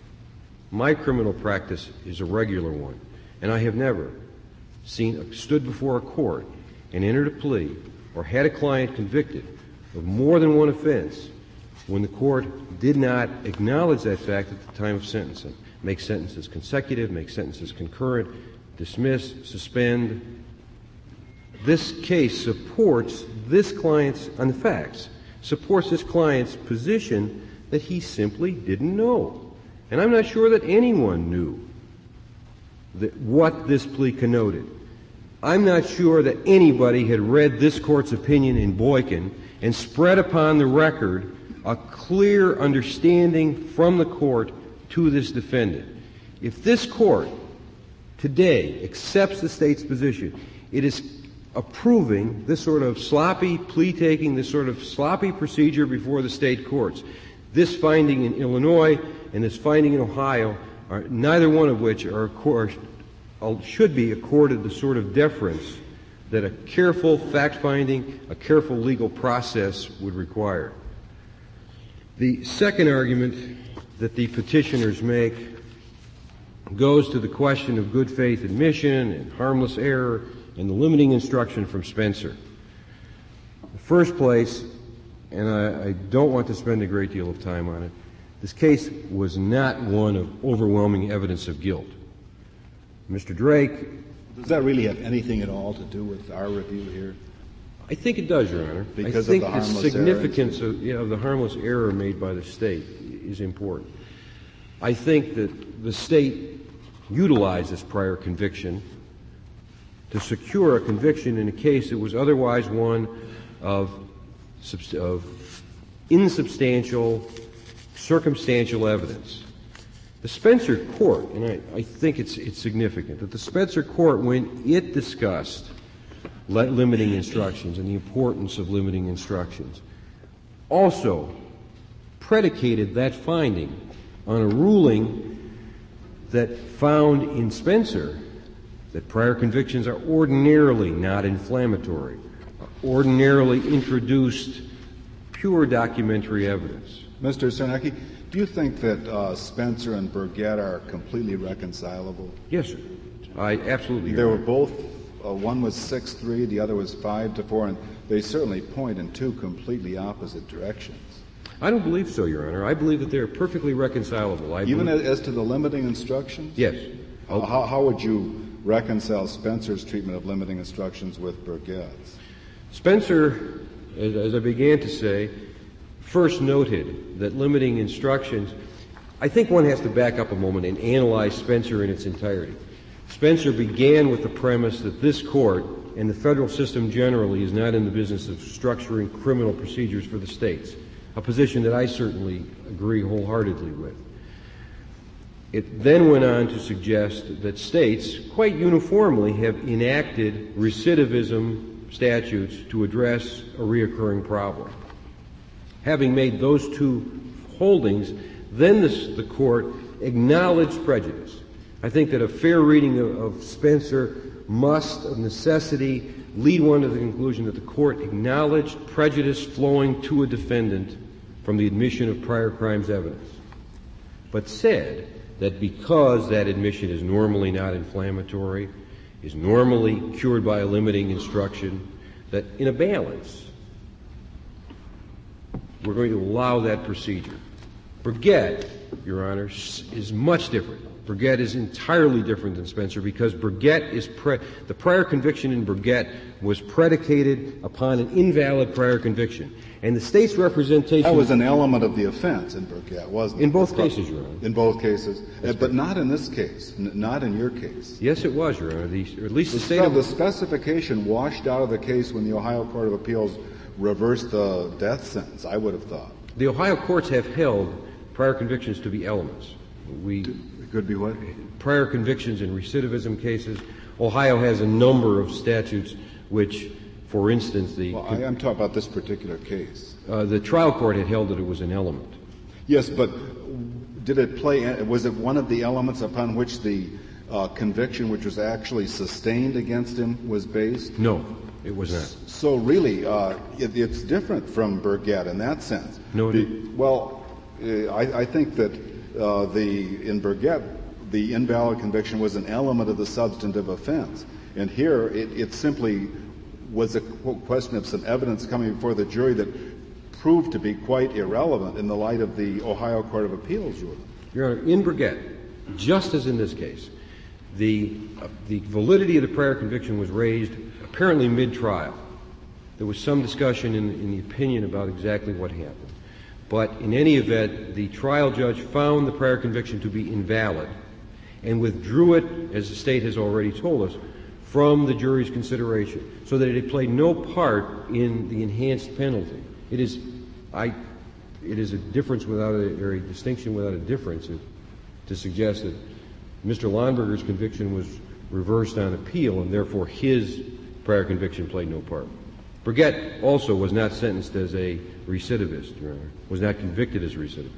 My criminal practice is a regular one, and I have never seen stood before a court and entered a plea or had a client convicted of more than one offense when the court did not acknowledge that fact at the time of sentencing. Make sentences consecutive, make sentences concurrent, dismiss, suspend. This case supports this client's, on the facts, supports this client's position that he simply didn't know. And I'm not sure that anyone knew that what this plea connoted. I'm not sure that anybody had read this court's opinion in Boykin and spread upon the record a clear understanding from the court to this defendant. If this court today accepts the state's position, it is approving this sort of sloppy plea-taking, this sort of sloppy procedure before the state courts. This finding in Illinois and this finding in Ohio, are neither one of which are, are should be accorded the sort of deference that a careful fact-finding, a careful legal process would require. The second argument that the petitioners make goes to the question of good faith admission and harmless error and the limiting instruction from Spencer. In the first place, and I, I don't want to spend a great deal of time on it, this case was not one of overwhelming evidence of guilt. Mister Drake... Does that really have anything at all to do with our review here? I think it does, Your Honor. Because I think of the, the significance of, you know, the harmless error made by the state is important. I think that the state utilized this prior conviction to secure a conviction in a case that was otherwise one of, of insubstantial, circumstantial evidence. The Spencer court, and I, I think it's, it's significant, that the Spencer court, when it discussed limiting instructions and the importance of limiting instructions, also predicated that finding on a ruling that found in Spencer that prior convictions are ordinarily not inflammatory, ordinarily introduced pure documentary evidence. Mister Czarnecki, do you think that uh, Spencer and Burgett are completely reconcilable? Yes, sir. I absolutely They are. were both, uh, one was six three, the other was five to four, and they certainly point in two completely opposite directions. I don't believe so, Your Honor. I believe that they are perfectly reconcilable. I Even believe... as to the limiting instructions? Yes. Uh, how, how would you reconcile Spencer's treatment of limiting instructions with Burgett's? Spencer, as, as I began to say, first noted that limiting instructions, I think one has to back up a moment and analyze Spencer in its entirety. Spencer began with the premise that this court and the federal system generally is not in the business of structuring criminal procedures for the states, a position that I certainly agree wholeheartedly with. It then went on to suggest that states quite uniformly have enacted recidivism statutes to address a reoccurring problem. Having made those two holdings, then this, the court acknowledged prejudice. I think that a fair reading of, of Spencer must, of necessity, lead one to the conclusion that the court acknowledged prejudice flowing to a defendant from the admission of prior crimes evidence, but said that because that admission is normally not inflammatory, is normally cured by a limiting instruction, that in a balance, we're going to allow that procedure. Burgett, Your Honor, is much different. Burgett is entirely different than Spencer because Burgett is pre- the prior conviction in Burgett was predicated upon an invalid prior conviction. And the state's representation... That was an element of the offense in Burgett, wasn't it? In both cases, Your Honor. In both cases. Uh, but not in this case. N- not in your case. Yes, it was, Your Honor. The, or at least the, the state of... of... The specification washed out of the case when the Ohio Court of Appeals reversed the death sentence, I would have thought. The Ohio courts have held prior convictions to be elements. We... It could be what? Prior convictions in recidivism cases. Ohio has a number of statutes which, for instance, the... Well, I am talking about this particular case. Uh, the trial court had held that it was an element. Yes, but did it play... Was it one of the elements upon which the uh, conviction, which was actually sustained against him, was based? No, it was not. So really, uh, it, it's different from Burgett in that sense. No, it the, Well, uh, I, I think that uh, the in Burgett, the invalid conviction was an element of the substantive offense. And here, it, it simply was a question of some evidence coming before the jury that proved to be quite irrelevant in the light of the Ohio Court of Appeals ruling. Your Honor, in Burgett, just as in this case, the, uh, the validity of the prior conviction was raised apparently mid-trial. There was some discussion in, in the opinion about exactly what happened. But in any event, the trial judge found the prior conviction to be invalid and withdrew it, as the state has already told us, from the jury's consideration, so that it had played no part in the enhanced penalty. It is, I, it is a difference without a, or a distinction without a difference if, to suggest that Mister Lonberger's conviction was reversed on appeal and therefore his prior conviction played no part. Burgett also was not sentenced as a recidivist, Your Honor, was not convicted as a recidivist.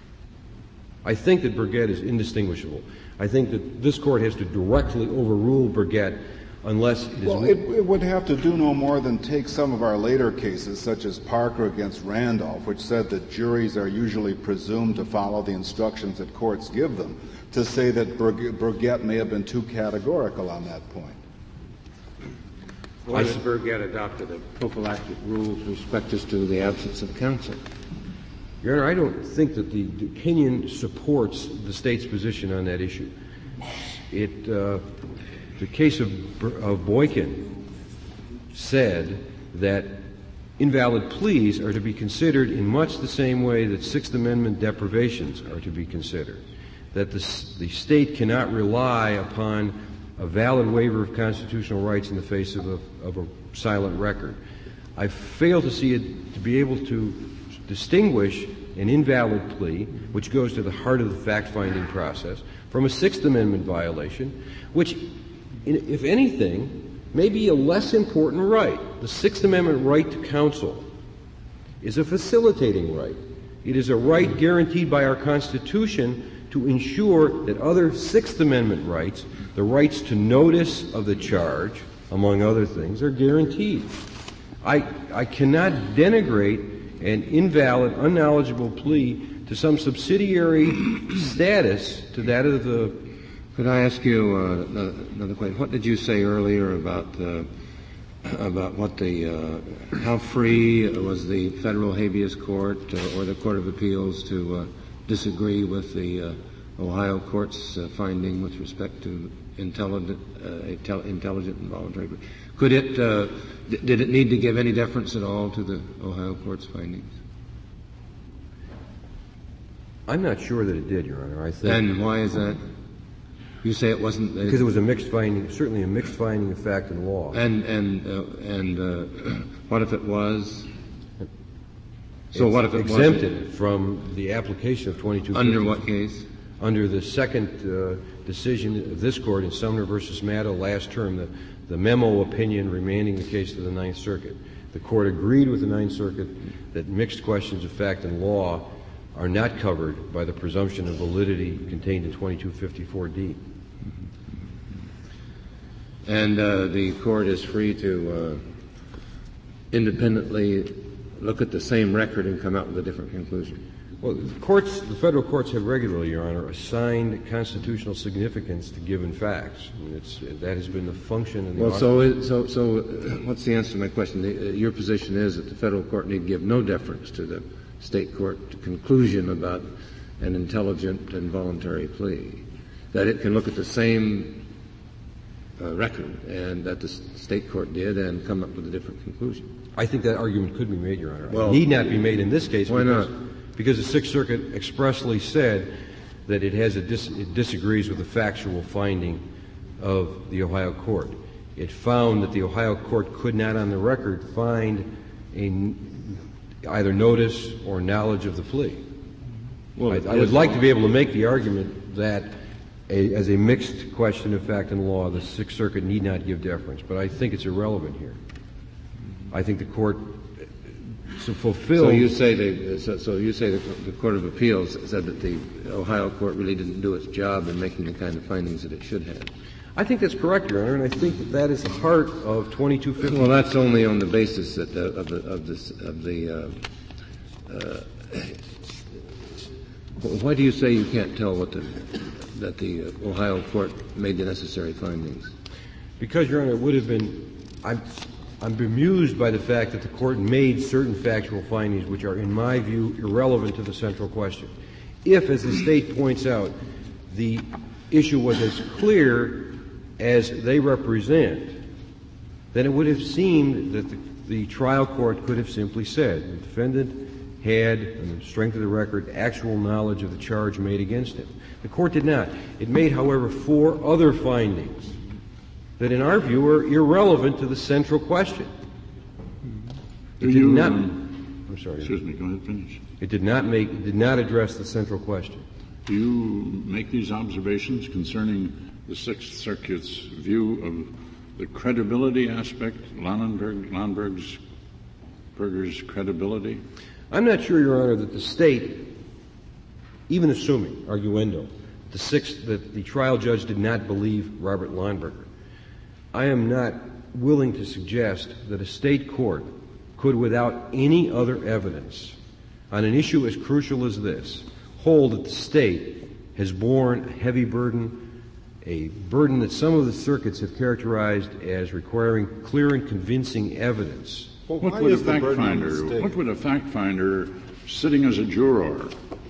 I think that Burgett is indistinguishable. I think that this court has to directly overrule Burgett unless it is... Well, it, it would have to do no more than take some of our later cases, such as Parker against Randolph, which said that juries are usually presumed to follow the instructions that courts give them, to say that Burgett may have been too categorical on that point. Why did Burgett adopt a prophylactic rule with respect to the absence of counsel? Your Honor, I don't think that the opinion supports the state's position on that issue. It, uh, the case of, of Boykin said that invalid pleas are to be considered in much the same way that Sixth Amendment deprivations are to be considered, that the, the state cannot rely upon a valid waiver of constitutional rights in the face of a, of a silent record. I fail to see it to be able to distinguish an invalid plea, which goes to the heart of the fact-finding process, from a Sixth Amendment violation, which, if anything, may be a less important right. The Sixth Amendment right to counsel is a facilitating right. It is a right guaranteed by our Constitution to ensure that other Sixth Amendment rights, the rights to notice of the charge, among other things, are guaranteed. I, I cannot denigrate an invalid, unknowledgeable plea to some subsidiary status to that of the... Could I ask you uh, another question? What did you say earlier about uh, about what the uh, how free was the federal habeas court uh, or the Court of Appeals to uh, disagree with the uh, Ohio court's uh, finding with respect to intelligent, uh, intelligent and voluntary plea. Could it, uh, d- did it need to give any deference at all to the Ohio court's findings? I'm not sure that it did, Your Honor. I think. Then why is that? You say it wasn't uh, because it was a mixed finding, certainly a mixed finding of fact and law. And and uh, and uh, what if it was? So it's what if it exempted wasn't? From the application of twenty-two fifty? Under what case? Under the second uh, decision of this court in Sumner versus Maddow last term, the, the memo opinion remanding the case to the Ninth Circuit. The court agreed with the Ninth Circuit that mixed questions of fact and law are not covered by the presumption of validity contained in twenty-two fifty-four D. And uh, the court is free to uh, independently look at the same record and come out with a different conclusion. Well, the courts, the federal courts have regularly, Your Honor, assigned constitutional significance to given facts. I mean, it's, that has been the function of the Well, so, it, so, so uh, what's the answer to my question? The, uh, your position is that the federal court need give no deference to the state court conclusion about an intelligent and voluntary plea, that it can look at the same uh, record and that the state court did and come up with a different conclusion. I think that argument could be made, Your Honor. Well, it need not be made in this case. Why because, not? Because the Sixth Circuit expressly said that it has a dis- it disagrees with the factual finding of the Ohio court. It found that the Ohio court could not, on the record, find a either notice or knowledge of the plea. Well, I, I would like to be able to make the argument that a, as a mixed question of fact and law, the Sixth Circuit need not give deference, but I think it's irrelevant here. I think the court to fulfill. So you say they, so, so you say the, the Court of Appeals said that the Ohio court really didn't do its job in making the kind of findings that it should have. I think that's correct, Your Honor, and I think that that is the heart of twenty-two fifty. Well, that's only on the basis that uh, of the of this of the. Uh, uh, why do you say you can't tell what the that the Ohio court made the necessary findings? Because, Your Honor, it would have been. I'm, I'm bemused by the fact that the court made certain factual findings which are, in my view, irrelevant to the central question. If, as the State points out, the issue was as clear as they represent, then it would have seemed that the, the trial court could have simply said the defendant had, on the strength of the record, actual knowledge of the charge made against him. The court did not. It made, however, four other findings that, in our view, are irrelevant to the central question. It did you, not. Um, I'm sorry. Excuse me. Go ahead. Finish. It did not make. It did not address the central question. Do you make these observations concerning the Sixth Circuit's view of the credibility aspect, Lauenberg, Lauenberg's Berger's credibility? I'm not sure, Your Honor, that the State, even assuming, arguendo, the sixth, that the trial judge did not believe Robert Lauenberger, I am not willing to suggest that a State court could, without any other evidence, on an issue as crucial as this, hold that the State has borne a heavy burden, a burden that some of the circuits have characterized as requiring clear and convincing evidence. Well, what would a fact finder, what would a fact finder sitting as a juror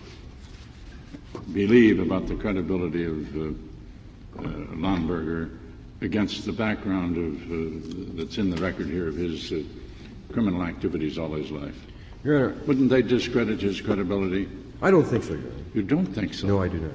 believe about the credibility of uh, uh, Lauenberger against the background of uh, that's in the record here of his uh, criminal activities all his life? Your Honor, wouldn't they discredit his credibility? I don't think so, Your Honor. You don't think so? No, I do not.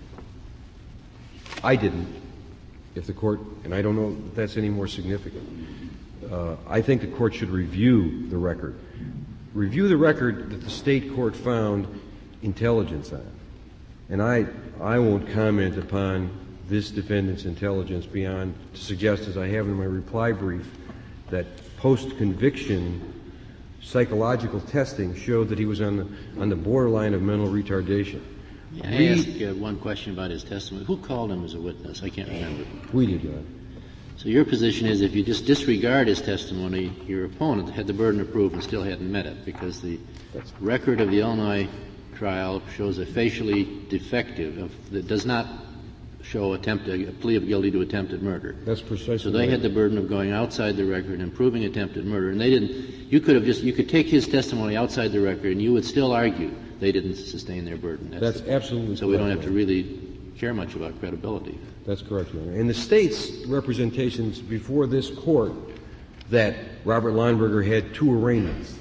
I didn't. If the court, and I don't know if that's any more significant, uh, I think the court should review the record. Review the record that the State court found intelligence on. And I, I won't comment upon this defendant's intelligence beyond to suggest, as I have in my reply brief, that post-conviction psychological testing showed that he was on the, on the borderline of mental retardation. May I Read, ask uh, one question about his testimony? Who called him as a witness? I can't remember. We did, Your Honor. So your position is if you just disregard his testimony, your opponent had the burden of proof and still hadn't met it because the record of the Illinois trial shows a facially defective of, that does not show attempt a, a plea of guilty to attempted murder. That's precisely So they right. had the burden of going outside the record and proving attempted murder, and they didn't. You could have just you could take his testimony outside the record, and you would still argue they didn't sustain their burden. That's, That's absolutely so. We don't have correct. to really care much about credibility. That's correct, Your Honor. And the State's representations before this Court that Robert Lineberger had two arraignments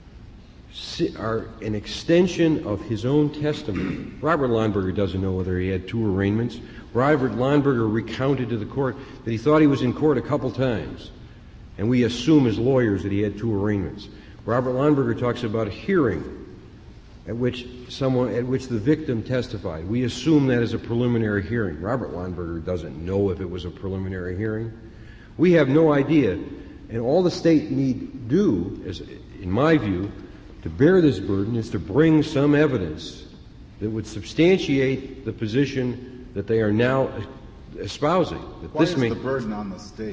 are an extension of his own testimony. Robert Lineberger doesn't know whether he had two arraignments. Robert Lineberger recounted to the Court that he thought he was in court a couple times, and we assume as lawyers that he had two arraignments. Robert Lineberger talks about a hearing at which someone, at which the victim testified. We assume that is a preliminary hearing. Robert Lineberger doesn't know if it was a preliminary hearing. We have no idea, and all the State need do, is, in my view, to bear this burden is to bring some evidence that would substantiate the position that they are now espousing. That Why this is may, the burden on the State?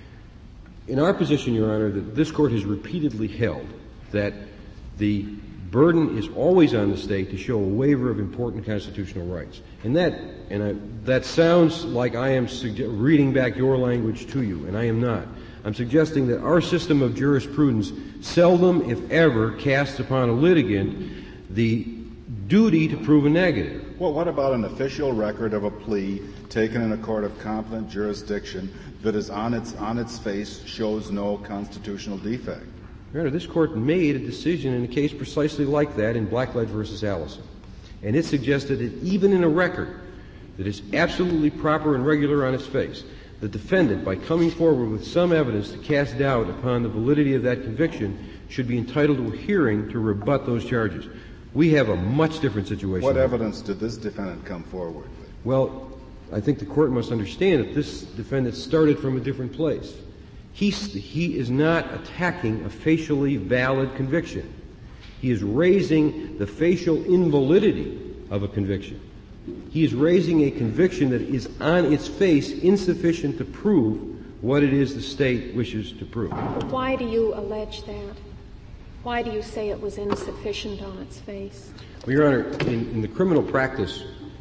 In our position, Your Honor, that this Court has repeatedly held that the burden is always on the State to show a waiver of important constitutional rights. And that, and I, that sounds like I am sugge- reading back your language to you, and I am not. I'm suggesting that our system of jurisprudence seldom, if ever, casts upon a litigant the duty to prove a negative. Well, what about an official record of a plea taken in a court of competent jurisdiction that is on its on its face shows no constitutional defect? Your Honor, this Court made a decision in a case precisely like that in Blackledge versus Allison. And it suggested that even in a record that is absolutely proper and regular on its face, the defendant, by coming forward with some evidence to cast doubt upon the validity of that conviction, should be entitled to a hearing to rebut those charges. We have a much different situation. What evidence did this defendant come forward with? Well, I think the Court must understand that this defendant started from a different place. He, he is not attacking a facially valid conviction. He is raising the facial invalidity of a conviction. He is raising a conviction that is on its face insufficient to prove what it is the State wishes to prove. Why do you allege that? Why do you say it was insufficient on its face? Well, Your Honor, in, in the criminal practice,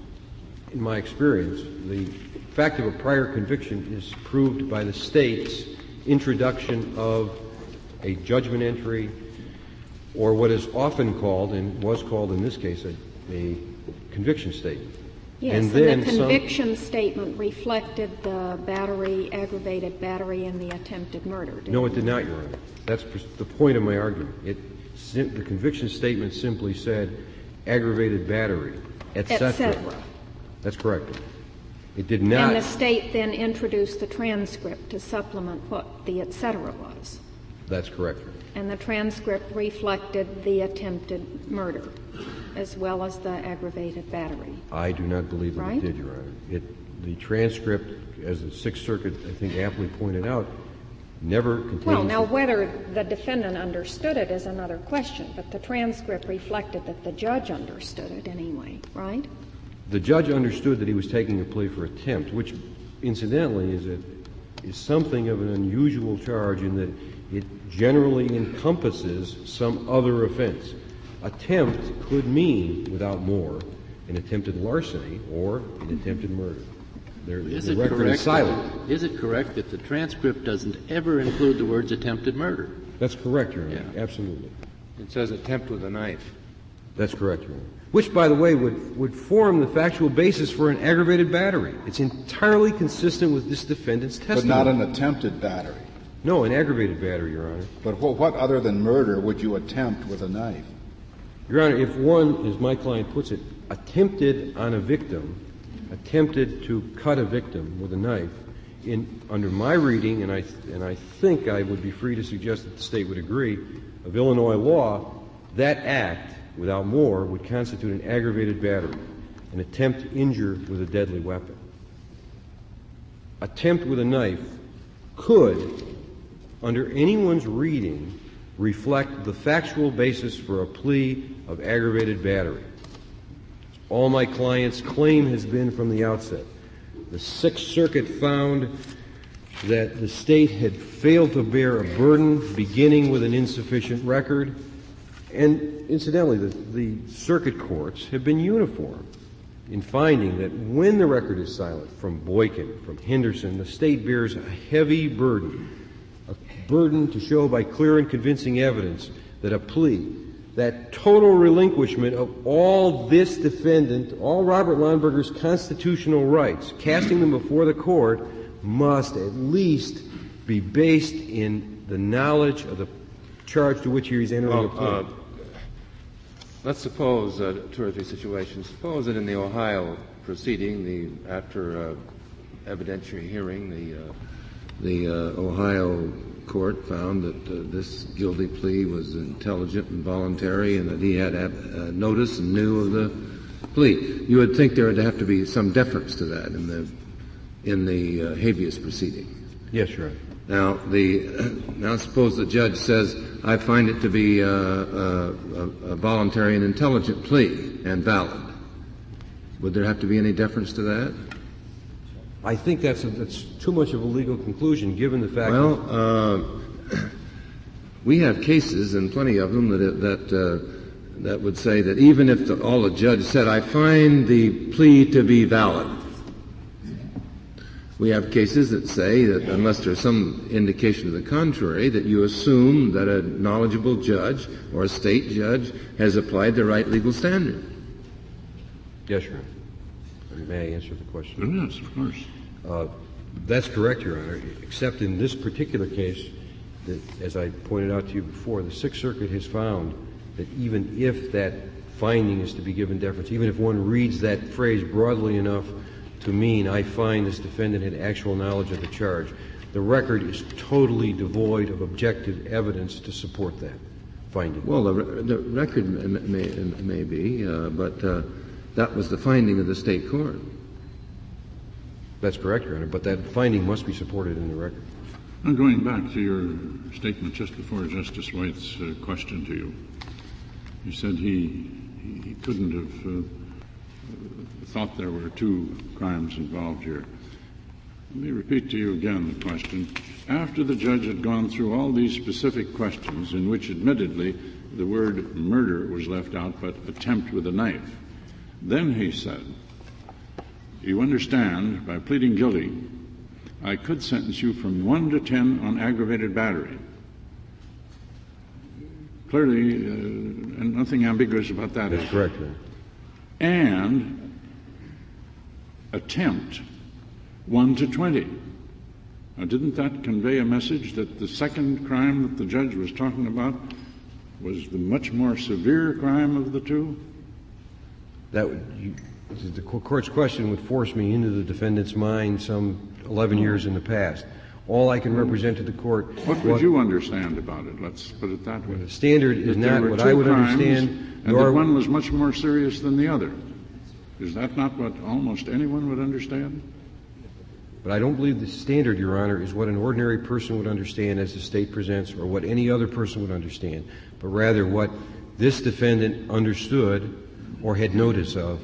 in my experience, the fact of a prior conviction is proved by the State's introduction of a judgment entry or what is often called, and was called in this case, a, a conviction statement. Yes, and, and then the conviction some, statement reflected the battery, aggravated battery, and the attempted murder. No, it did not, Your Honor. That's the point of my argument. It, the conviction statement simply said aggravated battery, et cetera. Et cetera. That's correct. It did not. And the State then introduced the transcript to supplement what the et cetera was. That's correct. And the transcript reflected the attempted murder as well as the aggravated battery. I do not believe that right? it did, Your Honor. It, the transcript, as the Sixth Circuit, I think, aptly pointed out, never contains... Well, now, whether the defendant understood it is another question, but the transcript reflected that the judge understood it anyway, right? The judge understood that he was taking a plea for attempt, which, incidentally, is a, is something of an unusual charge in that it generally encompasses some other offense. Attempt could mean, without more, an attempted larceny or an attempted murder. There, is the it record correct is silent. That, is it correct that the transcript doesn't ever include the words attempted murder? That's correct, Your Honor. Yeah. Absolutely. It says attempt with a knife. That's correct, Your Honor. Which, by the way, would, would form the factual basis for an aggravated battery. It's entirely consistent with this defendant's testimony. But not an attempted battery. No, an aggravated battery, Your Honor. But what, what other than murder would you attempt with a knife? Your Honor, if one, as my client puts it, attempted on a victim, attempted to cut a victim with a knife, in, under my reading, and I, and I think I would be free to suggest that the State would agree, of Illinois law, that act, without more, would constitute an aggravated battery, an attempt to injure with a deadly weapon. Attempt with a knife could, under anyone's reading, reflect the factual basis for a plea of aggravated battery. All my client's claim has been from the outset. The Sixth Circuit found that the State had failed to bear a burden beginning with an insufficient record. And incidentally, the, the circuit courts have been uniform in finding that when the record is silent, from Boykin, from Henderson, the State bears a heavy burden, a burden to show by clear and convincing evidence that a plea that total relinquishment of all this defendant, all Robert Lonberger's constitutional rights, casting them before the court, must at least be based in the knowledge of the charge to which he is entering well, a plea. Uh, let's suppose uh, two or three situations. Suppose that in the Ohio proceeding, the after uh, evidentiary hearing, the uh, the uh, Ohio court found that uh, this guilty plea was intelligent and voluntary, and that he had uh, notice and knew of the plea. You would think there would have to be some deference to that in the in the uh, habeas proceeding. Yes, Your Honor. Now, the uh, now suppose the judge says, "I find it to be uh, uh, a, a voluntary and intelligent plea and valid." Would there have to be any deference to that? I think that's a, that's too much of a legal conclusion, given the fact. Well, that uh, we have cases, and plenty of them, that that uh, that would say that even if the, all the judge said, "I find the plea to be valid," we have cases that say that unless there's some indication to the contrary, that you assume that a knowledgeable judge or a state judge has applied the right legal standard. Yes, Your Honor. May I answer the question? Yes, of course. Uh, that's correct, Your Honor, except in this particular case, that, as I pointed out to you before, the Sixth Circuit has found that even if that finding is to be given deference, even if one reads that phrase broadly enough to mean, "I find this defendant had actual knowledge of the charge," the record is totally devoid of objective evidence to support that finding. Well, the, the record may, may be, uh, but uh, that was the finding of the state court. That's correct, Your Honor, but that finding must be supported in the record. Now, going back to your statement just before Justice White's uh, question to you, you said he he couldn't have uh, thought there were two crimes involved here. Let me repeat to you again the question. After the judge had gone through all these specific questions, in which admittedly the word murder was left out, but attempt with a knife, then he said, "You understand, by pleading guilty, I could sentence you from one to ten on aggravated battery." Clearly, uh, and nothing ambiguous about that. That's correct, Your Honor. And attempt one to twenty. Now, didn't that convey a message that the second crime that the judge was talking about was the much more severe crime of the two? That would, you, the court's question would force me into the defendant's mind some eleven years in the past. All I can represent to the court. What would what, you understand about it? Let's put it that way. The standard is that not what I would crimes, understand. And that one was much more serious than the other. Is that not what almost anyone would understand? But I don't believe the standard, Your Honor, is what an ordinary person would understand as the State presents, or what any other person would understand, but rather what this defendant understood or had notice of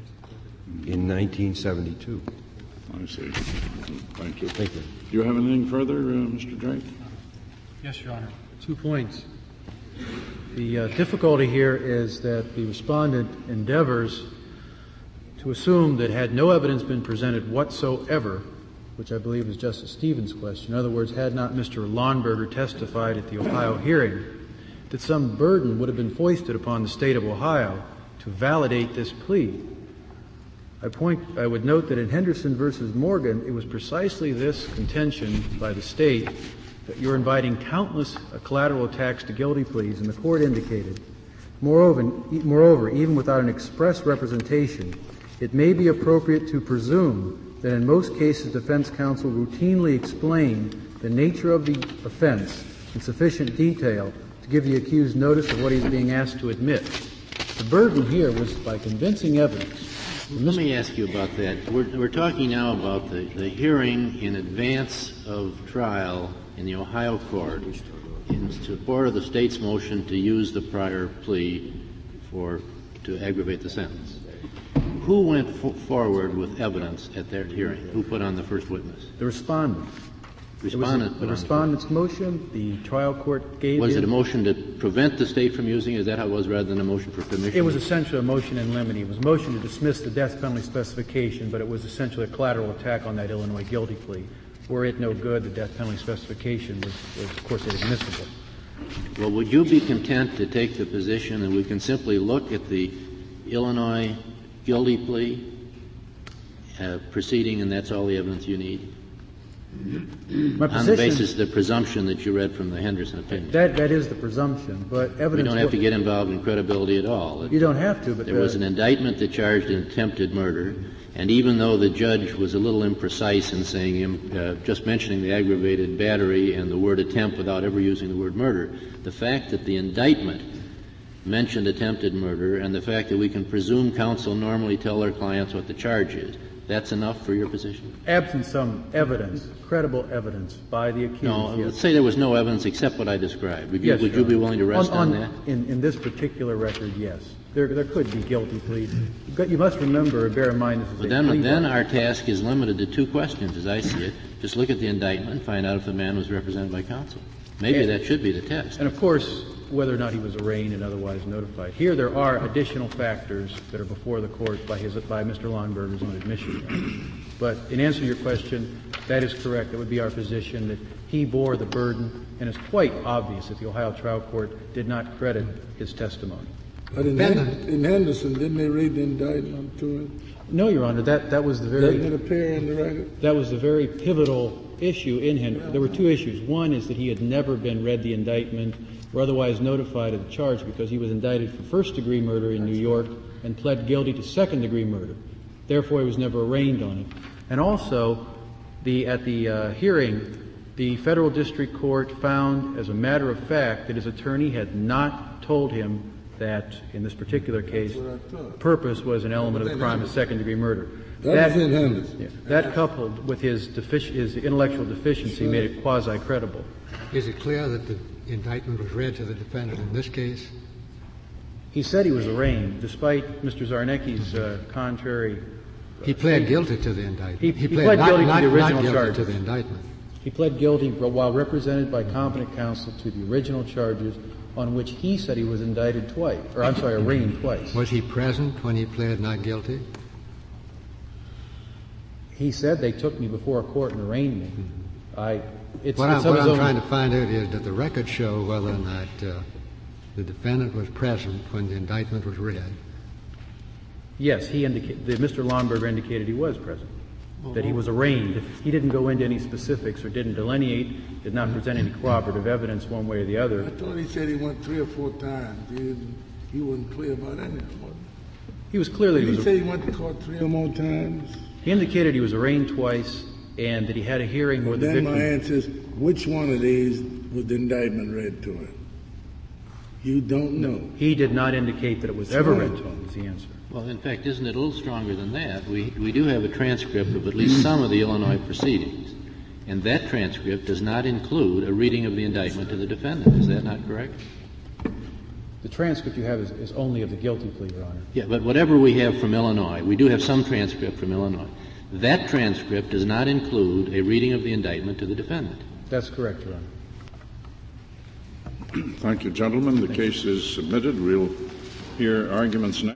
in nineteen seventy-two. I see. Thank you. Thank you. Do you have anything further, uh, Mister Drake? Yes, Your Honor. Two points. The uh, difficulty here is that the respondent endeavors to assume that had no evidence been presented whatsoever, which I believe is Justice Stevens' question, in other words, had not Mister Lonberger testified at the Ohio hearing, that some burden would have been foisted upon the State of Ohio to validate this plea. I point, I would note that in Henderson versus Morgan, it was precisely this contention by the State that you're inviting countless uh, collateral attacks to guilty pleas, and the Court indicated, moreover, e- moreover, even without an express representation, it may be appropriate to presume that in most cases defense counsel routinely explain the nature of the offense in sufficient detail to give the accused notice of what he's being asked to admit. The burden here was by convincing evidence. Let me ask you about that. We're, we're talking now about the, the hearing in advance of trial in the Ohio court in support of the State's motion to use the prior plea for to aggravate the sentence. Who went f- forward with evidence at their hearing? Who put on the first witness? The respondent. Respondent. It was a, the respondent's motion. The trial court gave. Was in, it a motion to prevent the State from using it? Is that how it was, rather than a motion for permission? It was essentially a motion in limine. It was a motion to dismiss the death penalty specification, but it was essentially a collateral attack on that Illinois guilty plea. Were it no good, the death penalty specification was, was of course, inadmissible. Well, would you be content to take the position that we can simply look at the Illinois guilty plea uh, proceeding and that's all the evidence you need? My on the basis of the presumption that you read from the Henderson opinion. That, that is the presumption, but evidence... We don't have to get involved in credibility at all. You don't have to, but... There was an indictment that charged an attempted murder, and even though the judge was a little imprecise in saying, uh, just mentioning the aggravated battery and the word attempt without ever using the word murder, the fact that the indictment mentioned attempted murder and the fact that we can presume counsel normally tell their clients what the charge is, that's enough for your position? Absent some evidence, credible evidence by the accused. No, yes. Let's say there was no evidence except what I described. Would you, yes, would you be willing to rest on, on, on that? In, in this particular record, yes. There, there could be guilty pleas. You must remember, bear in mind, this is but a then, plea then bar. our task is limited to two questions, as I see it. Just look at the indictment and find out if the man was represented by counsel. Maybe and, that should be the test. And, of course, whether or not he was arraigned and otherwise notified. Here there are additional factors that are before the court by, his, by Mister Lonberger's own admission. But in answer to your question, that is correct. It would be our position that he bore the burden, and it's quite obvious that the Ohio trial court did not credit his testimony. But in, Hen- in Henderson, didn't they read the indictment to him? No, Your Honor. That, that was the very... Doesn't it appear in the record? That was the very pivotal issue in Henderson. There were two issues. One is that he had never been read the indictment or otherwise notified of the charge because he was indicted for first-degree murder in New York and pled guilty to second-degree murder. Therefore, he was never arraigned on it. And also, the, at the uh, hearing, the federal district court found, as a matter of fact, that his attorney had not told him that, in this particular case, purpose was an element of the crime of second-degree murder. That, that was in Henderson. Yeah, that coupled with his, defici- his intellectual deficiency made it quasi-credible. Is it clear that the indictment was read to the defendant in this case? He said he was arraigned, despite Mister Zarnecki's uh, contrary... He pled guilty to the indictment. He, he, he pled, pled not, guilty not, to the original not charges. to the indictment. He pled guilty while represented by competent counsel to the original charges on which he said he was indicted twice, or I'm sorry, arraigned twice. Was he present when he pled not guilty? He said they took me before a court and arraigned me. Mm-hmm. I, it's, what it's I'm, what I'm own... trying to find out is, did the record show whether or not uh, the defendant was present when the indictment was read? Yes, he indicated, Mister Lonberger indicated he was present, uh-huh. that he was arraigned. He didn't go into any specifics or didn't delineate, did not present any corroborative evidence one way or the other. I thought he said he went three or four times. He, didn't, he wasn't clear about any of it. He was clear that Did he he was... say he went to court three or more times? He indicated he was arraigned twice and that he had a hearing where and the then victim... my answer is, which one of these was the indictment read to him? You don't know. He did not indicate that it was ever read to him, is the answer. Well, in fact, isn't it a little stronger than that? We, we do have a transcript of at least some of the Illinois proceedings, and that transcript does not include a reading of the indictment to the defendant. Is that not correct? The transcript you have is, is only of the guilty plea, Your Honor. Yeah, but whatever we have from Illinois, we do have some transcript from Illinois. That transcript does not include a reading of the indictment to the defendant. That's correct, Your Honor. Thank you, gentlemen. The case is submitted. We'll hear arguments now.